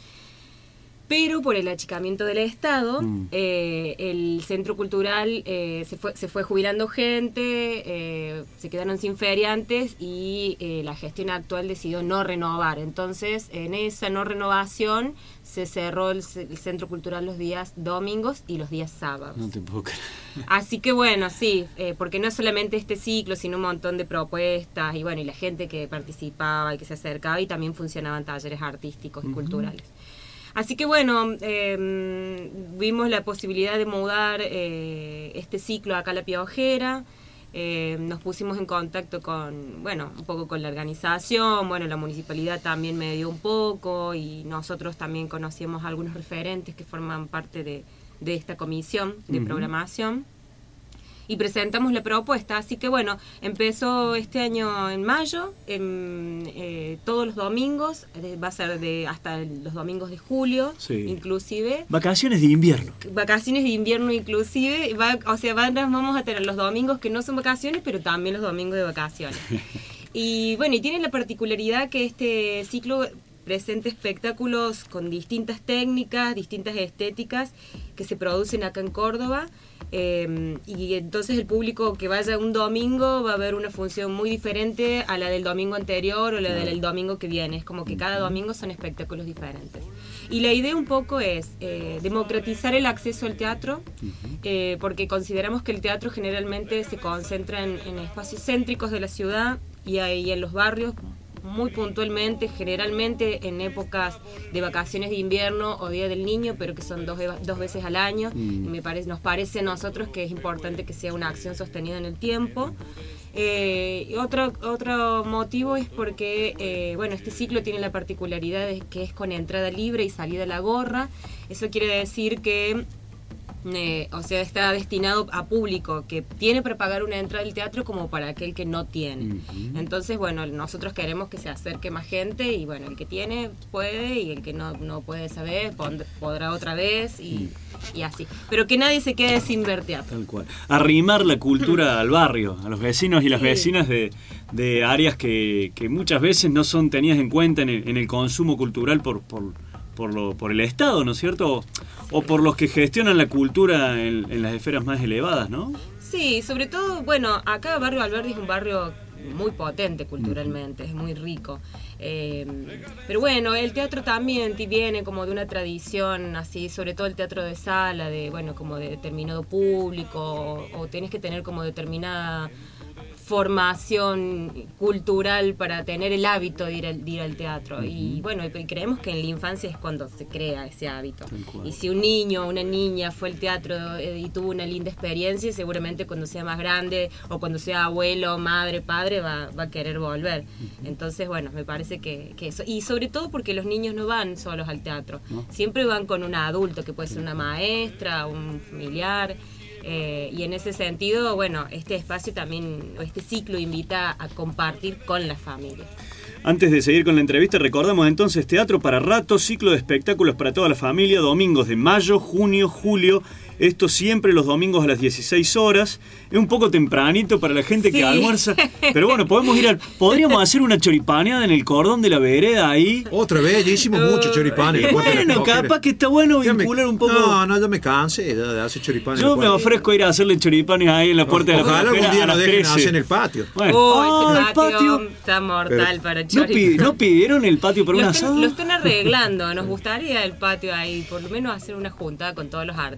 Pero por el achicamiento del Estado, mm. eh, el centro cultural eh, se, fue, se fue jubilando gente, eh, se quedaron sin feriantes y eh, la gestión actual decidió no renovar. Entonces, en esa no renovación se cerró el, el centro cultural los días domingos y los días sábados. No te puedo creer. Así que bueno, sí, eh, porque no es solamente este ciclo, sino un montón de propuestas y bueno, y la gente que participaba y que se acercaba y también funcionaban talleres artísticos y uh-huh. culturales. Así que bueno, eh, vimos la posibilidad de mudar eh, este ciclo acá a La Piojera, eh, nos pusimos en contacto con, bueno, un poco con la organización, bueno, la municipalidad también me dio un poco y nosotros también conocíamos a algunos referentes que forman parte de, de esta comisión de uh-huh. programación. Y presentamos la propuesta, así que bueno, empezó este año en mayo, en, eh, todos los domingos, eh, va a ser de hasta los domingos de julio, sí. inclusive. Vacaciones de invierno. Vacaciones de invierno inclusive, va, o sea, vamos a tener los domingos que no son vacaciones, pero también los domingos de vacaciones. Y bueno, y tiene la particularidad que este ciclo presenta espectáculos con distintas técnicas, distintas estéticas que se producen acá en Córdoba. Eh, y entonces el público que vaya un domingo va a ver una función muy diferente a la del domingo anterior o la del domingo que viene. Es como que cada domingo son espectáculos diferentes. Y la idea un poco es eh, democratizar el acceso al teatro, eh, porque consideramos que el teatro generalmente se concentra en, en espacios céntricos de la ciudad y ahí en los barrios, muy puntualmente, generalmente en épocas de vacaciones de invierno o Día del Niño, pero que son dos, dos veces al año. Mm. Me parece, nos parece a nosotros que es importante que sea una acción sostenida en el tiempo. Eh, y otro, otro motivo es porque, eh, bueno, este ciclo tiene la particularidad de que es con entrada libre y salida a la gorra. Eso quiere decir que Eh, o sea, está destinado a público que tiene para pagar una entrada al teatro como para aquel que no tiene. Uh-huh. Entonces, bueno, nosotros queremos que se acerque más gente y bueno, el que tiene puede y el que no, no puede esa vez pond- podrá otra vez y, y así. Pero que nadie se quede sin ver teatro. Tal cual. Arrimar la cultura al barrio, a los vecinos y las sí. vecinas de, de áreas que, que muchas veces no son tenidas en cuenta en el, en el consumo cultural por... por Por, lo, por el Estado, ¿no es cierto? O, sí. o por los que gestionan la cultura en, en las esferas más elevadas, ¿no? Sí, sobre todo, bueno, acá Barrio Alberdi es un barrio muy potente culturalmente, uh-huh. es muy rico. Eh, pero bueno, el teatro también viene como de una tradición así, sobre todo el teatro de sala, de bueno, como de determinado público, o, o tenés que tener como determinada formación cultural para tener el hábito de ir al, de ir al teatro. Uh-huh. Y bueno, y creemos que en la infancia es cuando se crea ese hábito. Y si un niño o una niña fue al teatro y tuvo una linda experiencia, seguramente cuando sea más grande o cuando sea abuelo, madre, padre, va, va a querer volver. Uh-huh. Entonces, bueno, me parece que, que eso. Y sobre todo porque los niños no van solos al teatro. ¿No? Siempre van con un adulto, que puede ser una maestra, un familiar. Eh, y en ese sentido, bueno, este espacio también, este ciclo invita a compartir con las familias. Antes de seguir con la entrevista, recordamos entonces Teatro para Rato, ciclo de espectáculos para toda la familia, domingos de mayo, junio, julio. Esto siempre los domingos a las dieciséis horas. Es un poco tempranito para la gente sí. que almuerza. Pero bueno, podemos ir al, podríamos hacer una choripaneada en el cordón de la vereda ahí. Otra vez, ya hicimos uh, mucho choripanes. Bueno, capaz que está bueno vincular me, un poco. No, no, yo me cansé de hacer choripanes. Yo me ofrezco a ir a hacerle choripanes ahí en la puerta no, de la Ojalá algún día nos dejen hacer en el patio. Bueno. Oh, ese patio, patio está mortal pero, para choripanes. ¿No, ¿No pidieron el patio para un asado? Lo están arreglando. Nos gustaría el patio ahí, por lo menos hacer una juntada con todos los artistas.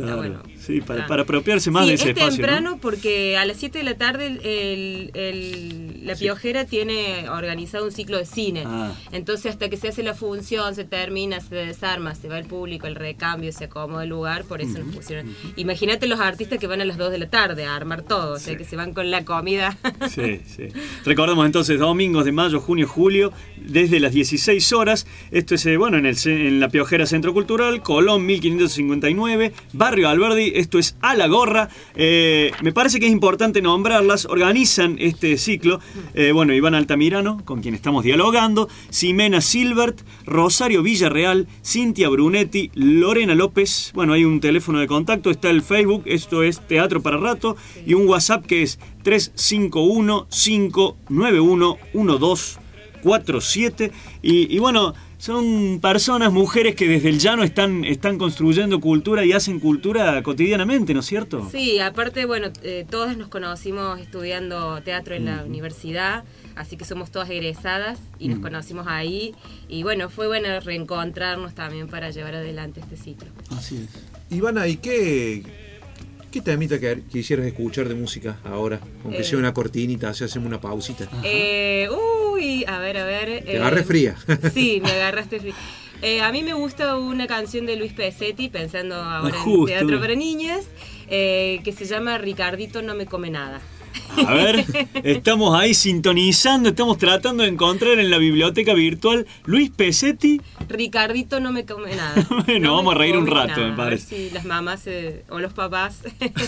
Claro, bueno. Sí, para, para apropiarse más sí, de ese es espacio. temprano, ¿no? porque a las siete de la tarde el, el, la Sí. Piojera tiene organizado un ciclo de cine. Ah. Entonces, hasta que se hace la función, se termina, se desarma, se va el público, el recambio, se acomoda el lugar, por eso Uh-huh. nos pusieron. Uh-huh. Imagínate los artistas que van a las dos de la tarde a armar todo, o sea, Sí. que se van con la comida. Sí, sí. Recordemos entonces, domingos de mayo, junio, julio, desde las dieciséis horas. Esto es, eh, bueno, en, el, en la Piojera Centro Cultural, Colón mil quinientos cincuenta y nueve, Barrio Alberdi. Esto es A la Gorra. Eh, me parece que es importante nombrarlas. Organizan este ciclo, eh, bueno, Iván Altamirano, con quien estamos dialogando, Ximena Silbert, Rosario Villarreal, Cintia Brunetti, Lorena López. Bueno, hay un teléfono de contacto, está el Facebook, esto es Teatro para Rato, y un WhatsApp que es tres cinco uno, cinco nueve uno, uno dos cuatro siete. Y, y bueno, son personas, mujeres que desde el llano están, están construyendo cultura y hacen cultura cotidianamente, ¿no es cierto? Sí, aparte, bueno, eh, todas nos conocimos estudiando teatro en la universidad, así que somos todas egresadas y nos conocimos ahí. Y bueno, fue bueno reencontrarnos también para llevar adelante este ciclo. Así es. Ivana, ¿y qué, qué temita que quisieras escuchar de música ahora? Aunque Eh. sea una cortinita, así hacemos una pausita. Eh, uy, a ver, a ver. Te agarré fría. Sí, me agarraste fría. Eh, a mí me gusta una canción de Luis Pesetti, pensando ahora Justo. en teatro para niñas, eh, que se llama Ricardito no me come nada. A ver, estamos ahí sintonizando, estamos tratando de encontrar en la biblioteca virtual Luis Pesetti. Ricardito no me come nada. Bueno, No vamos me a reír un come rato, nada. me parece. A ver si las mamás eh, o los papás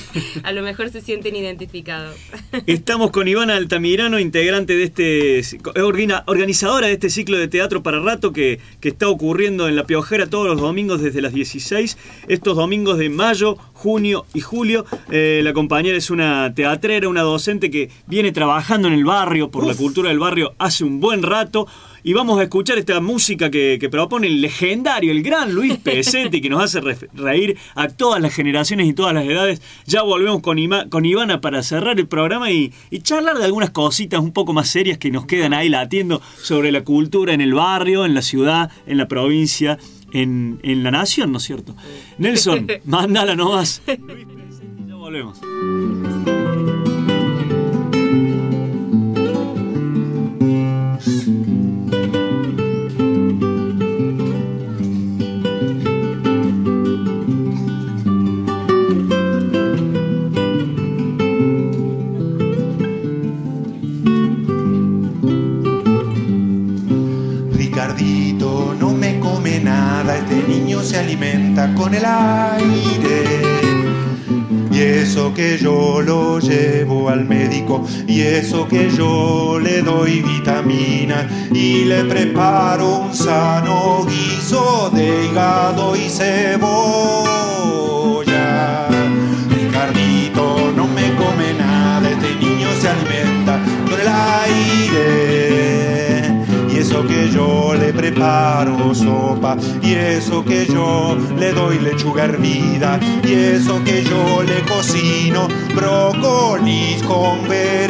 a lo mejor se sienten identificados. Estamos con Ivana Altamirano, integrante de este, organa- organizadora de este ciclo de teatro para rato que, que está ocurriendo en La Piojera todos los domingos desde las dieciséis, estos domingos de mayo, junio y julio. Eh, la compañera es una teatrera, una docente que viene trabajando en el barrio, por Uf. la cultura del barrio, hace un buen rato. Y vamos a escuchar esta música que, que propone el legendario, el gran Luis Pesetti, que nos hace re reír a todas las generaciones y todas las edades. Ya volvemos con, Ima con Ivana para cerrar el programa y, y charlar de algunas cositas un poco más serias que nos quedan ahí latiendo sobre la cultura en el barrio, en la ciudad, en la provincia, en, en la nación, ¿no es cierto? Nelson, mándala nomás. Luis Pesetti, ya volvemos. Ricardito no me come nada, este niño se alimenta con el aire. Y eso que yo lo llevo al médico, y eso que yo le doy vitamina, y le preparo un sano guiso de hígado y cebolla. Ricardito no me come nada, este niño se alimenta con el aire. Y eso que yo le preparo sopa, y eso que yo le doy lechuga hervida, y eso que yo le cocino brócolis con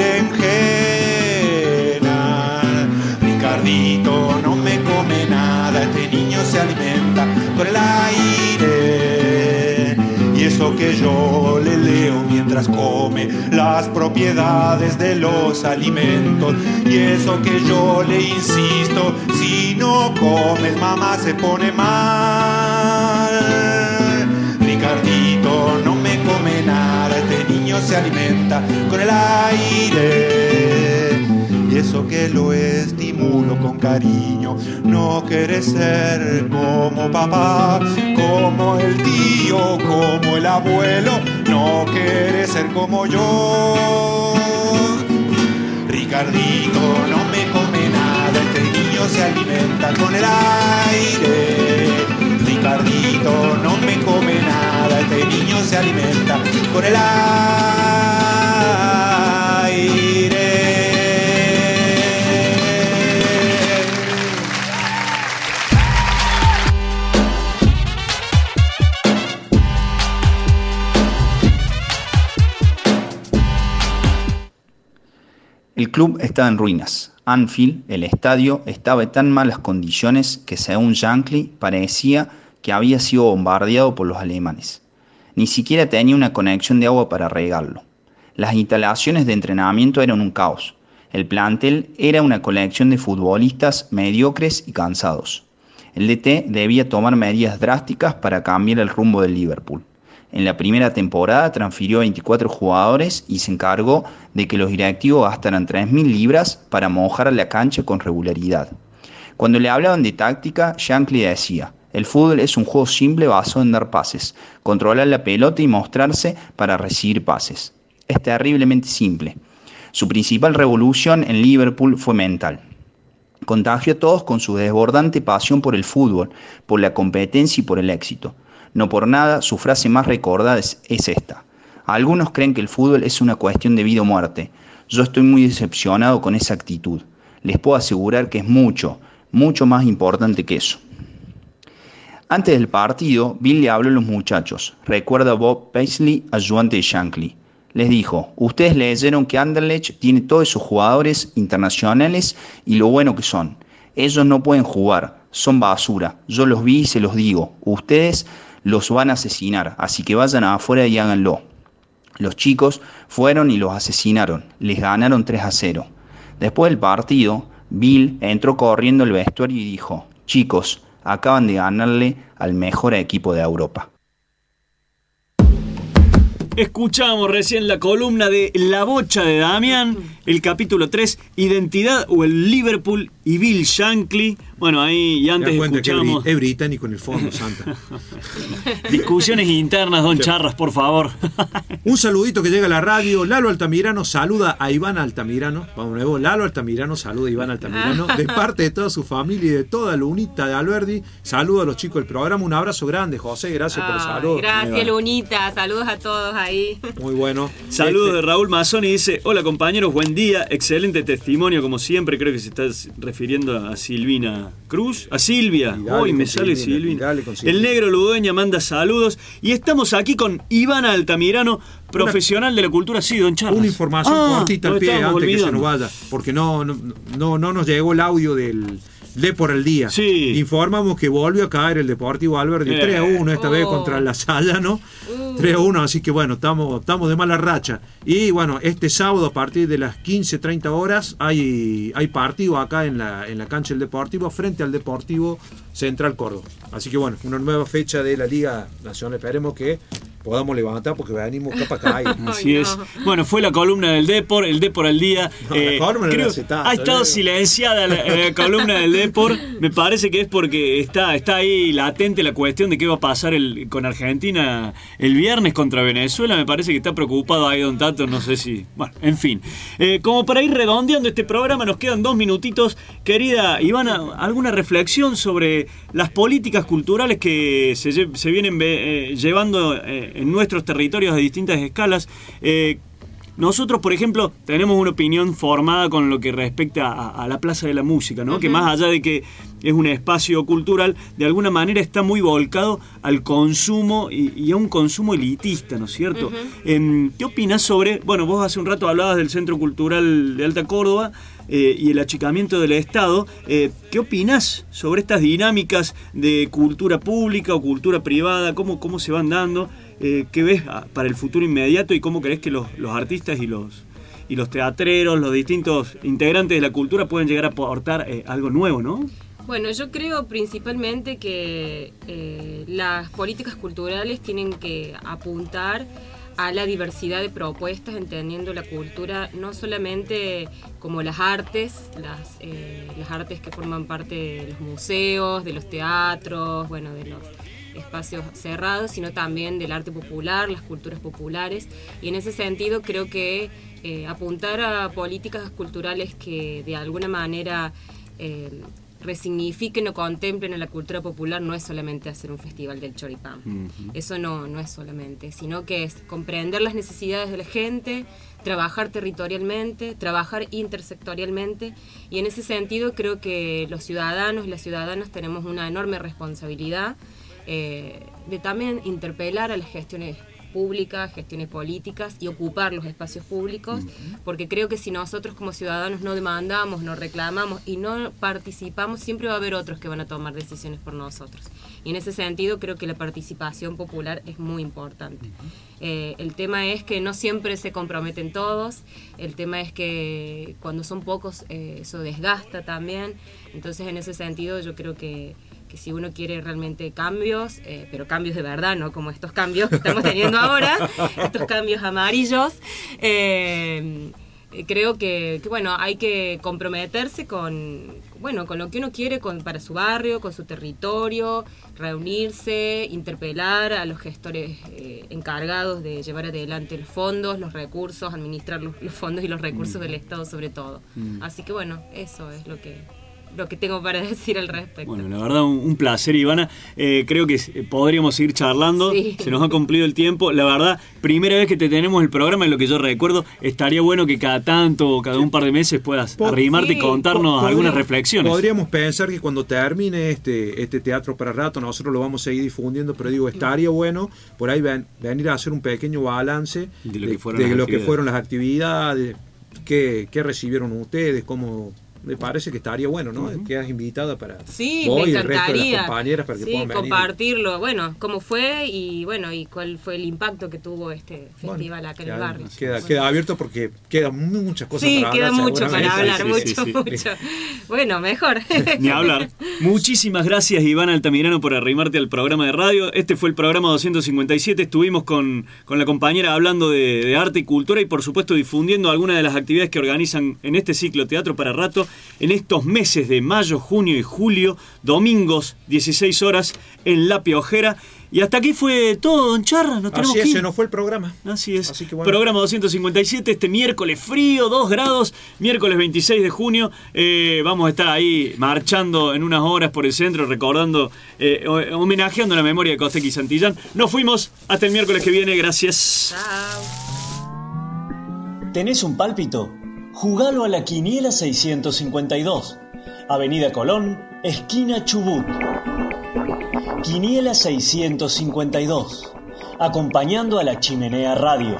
berenjena. Ricardito no me come nada, este niño se alimenta con el aire. Y eso que yo le leo mientras come las propiedades de los alimentos, y eso que yo le insisto, si no comes mamá se pone mal. Ricardito no me come nada, este niño se alimenta con el aire. Y eso que lo estimulo con cariño, no quiere ser como papá, como el tío, como el abuelo, no quiere ser como yo. Ricardito no me come nada, este niño se alimenta con el aire. Ricardito no me come nada, este niño se alimenta con el aire. El club estaba en ruinas. Anfield, el estadio, estaba en tan malas condiciones que, según Shankly, parecía que había sido bombardeado por los alemanes. Ni siquiera tenía una conexión de agua para regarlo. Las instalaciones de entrenamiento eran un caos. El plantel era una colección de futbolistas mediocres y cansados. El D T debía tomar medidas drásticas para cambiar el rumbo del Liverpool. En la primera temporada transfirió veinticuatro jugadores y se encargó de que los directivos gastaran tres mil libras para mojar la cancha con regularidad. Cuando le hablaban de táctica, Shankly decía: el fútbol es un juego simple basado en dar pases, controlar la pelota y mostrarse para recibir pases. Es terriblemente simple. Su principal revolución en Liverpool fue mental. Contagió a todos con su desbordante pasión por el fútbol, por la competencia y por el éxito. No por nada, su frase más recordada es, es esta: algunos creen que el fútbol es una cuestión de vida o muerte. Yo estoy muy decepcionado con esa actitud. Les puedo asegurar que es mucho, mucho más importante que eso. Antes del partido, Bill le habló a los muchachos. Recuerda a Bob Paisley, ayudante de Shankly. Les dijo: ustedes leyeron que Anderlecht tiene todos esos jugadores internacionales y lo bueno que son. Ellos no pueden jugar, son basura. Yo los vi y se los digo. Ustedes los van a asesinar, así que vayan afuera y háganlo. Los chicos fueron y los asesinaron. Les ganaron tres a cero. Después del partido, Bill entró corriendo al vestuario y dijo: chicos, acaban de ganarle al mejor equipo de Europa. Escuchamos recién la columna de La Bocha de Damián, el capítulo tres, Identidad o el Liverpool y Bill Shankly. Bueno, ahí y antes escuchamos... Que es británico en el fondo, Santa. Discusiones internas, don Charras, por favor. Un saludito que llega a la radio. Lalo Altamirano saluda a Iván Altamirano. Vamos de nuevo. Lalo Altamirano saluda a Iván Altamirano. De parte de toda su familia y de toda la unita de Alberdi. Saluda a los chicos del programa. Un abrazo grande, José. Gracias por el saludo. Gracias, Lunita. Saludos a todos ahí. Muy bueno. Saludos este... de Raúl Mazzoni. Dice: hola compañeros, buen día. Excelente testimonio como siempre. Creo que se está refiriendo a Silvina Cruz. A Silvia. Hoy me sale Silvina. El negro Ludueña manda saludos. Y estamos aquí con Iván Altamirano, profesional una, de la cultura. Sí, don Charles. Una información ah, cortita al pie antes olvidando. que se nos vaya. Porque no, no, no, no nos llegó el audio del Le por el día. Sí. Informamos que volvió a caer el Deportivo Alberdi eh. tres a uno esta oh. vez contra la Salle, ¿no? Uh. tres a uno, así que bueno, estamos, estamos de mala racha. Y bueno, este sábado a partir de las quince treinta horas hay, hay partido acá en la, en la cancha del Deportivo frente al Deportivo Central Córdoba. Así que bueno, una nueva fecha de la Liga Nacional. Esperemos que podamos levantar porque venimos capa caer. Así es. Bueno, fue la columna del Depor, el Depor al día. No, eh, la columna creo, acetato, ha estado ¿no? silenciada la, la columna del Depor. Me parece que es porque está, está ahí latente la cuestión de qué va a pasar el, con Argentina el viernes contra Venezuela. Me parece que está preocupado ahí don Tato, no sé si... Bueno, en fin. Eh, como para ir redondeando este programa, nos quedan dos minutitos. Querida Ivana, ¿alguna reflexión sobre las políticas culturales que se, se vienen eh, llevando eh, en nuestros territorios de distintas escalas? Eh, nosotros, por ejemplo, tenemos una opinión formada con lo que respecta a, a la Plaza de la Música, ¿no? Uh-huh. Que más allá de que es un espacio cultural, de alguna manera está muy volcado al consumo y, y a un consumo elitista, ¿no es cierto? Uh-huh. Eh, ¿Qué opinas sobre, bueno, vos hace un rato hablabas del Centro Cultural de Alta Córdoba eh, y el achicamiento del Estado? Eh, ¿Qué opinas sobre estas dinámicas de cultura pública o cultura privada? ¿Cómo, cómo se van dando? Eh, ¿Qué ves para el futuro inmediato y cómo crees que los, los artistas y los, y los teatreros, los distintos integrantes de la cultura pueden llegar a aportar eh, algo nuevo, ¿no? Bueno, yo creo principalmente que eh, las políticas culturales tienen que apuntar a la diversidad de propuestas, entendiendo la cultura no solamente como las artes, las, eh, las artes que forman parte de los museos, de los teatros, bueno, de los espacios cerrados, sino también del arte popular, las culturas populares, y en ese sentido creo que eh, apuntar a políticas culturales que de alguna manera eh, resignifiquen o contemplen a la cultura popular no es solamente hacer un festival del choripán. Uh-huh. Eso no, no es solamente, sino que es comprender las necesidades de la gente, trabajar territorialmente, trabajar intersectorialmente, y en ese sentido creo que los ciudadanos y las ciudadanas tenemos una enorme responsabilidad Eh, de también interpelar a las gestiones públicas, gestiones políticas y ocupar los espacios públicos, uh-huh. porque creo que si nosotros como ciudadanos no demandamos, no reclamamos y no participamos, siempre va a haber otros que van a tomar decisiones por nosotros. Y en ese sentido creo que la participación popular es muy importante. Uh-huh. Eh, el tema es que no siempre se comprometen todos, el tema es que cuando son pocos eh, eso desgasta también, entonces en ese sentido yo creo que que si uno quiere realmente cambios, eh, pero cambios de verdad, no como estos cambios que estamos teniendo ahora, estos cambios amarillos, eh, creo que, que bueno, hay que comprometerse con, bueno, con lo que uno quiere con, para su barrio, con su territorio, reunirse, interpelar a los gestores eh, encargados de llevar adelante los fondos, los recursos, administrar los, los fondos y los recursos mm. del Estado sobre todo. Mm. Así que bueno, eso es lo que... lo que tengo para decir al respecto. Bueno, la verdad un, un placer, Ivana. Eh, creo que podríamos seguir charlando. Sí. Se nos ha cumplido el tiempo. La verdad, primera vez que te tenemos el programa, en lo que yo recuerdo, estaría bueno que cada tanto, cada un par de meses puedas Pod- arrimarte sí. y contarnos Pod- algunas reflexiones. Podríamos pensar que cuando termine este, este Teatro para Rato, nosotros lo vamos a seguir difundiendo, pero digo, estaría bueno por ahí ven, venir a hacer un pequeño balance de lo que fueron, de, las, de lo actividades. que fueron las actividades, qué, qué recibieron ustedes, cómo... Me parece que estaría bueno, ¿no? Uh-huh. Quedas invitada para sí, vos me y el resto de las encantaría. compañeras para que sí, puedan venir. compartirlo, bueno, cómo fue y bueno, y cuál fue el impacto que tuvo este festival bueno, acá en el barrio. Queda, bueno. queda abierto porque quedan muchas cosas sí, para queda hablar. Sí, queda mucho para hablar, sí, mucho, sí, sí, mucho. Sí. Bueno, mejor. Ni hablar. Muchísimas gracias, Ivana Altamirano, por arrimarte al programa de radio. Este fue el programa doscientos cincuenta y siete. Estuvimos con, con la compañera hablando de, de arte y cultura y, por supuesto, difundiendo algunas de las actividades que organizan en este ciclo Teatro para Rato en estos meses de mayo, junio y julio, domingos, dieciséis horas, en La Piojera. Y hasta aquí fue todo, don Charra. Nos tenemos Así es, que ir. se nos fue el programa. Así es. Así que bueno. Programa doscientos cincuenta y siete, este miércoles frío, dos grados, miércoles veintiséis de junio. Eh, vamos a estar ahí marchando en unas horas por el centro, recordando, eh, homenajeando la memoria de Costequi y Santillán. Nos fuimos, hasta el miércoles que viene, gracias. Chao. ¿Tenés un pálpito? Jugalo a la Quiniela seiscientos cincuenta y dos. Avenida Colón, esquina Chubut. Quiniela seiscientos cincuenta y dos. Acompañando a la Chimenea Radio.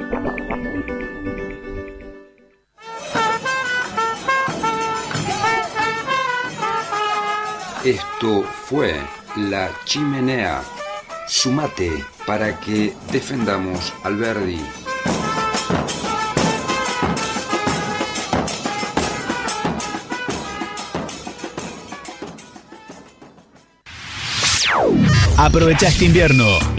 Esto fue La Chimenea. Sumate para que defendamos al Verdi. Aprovecha este invierno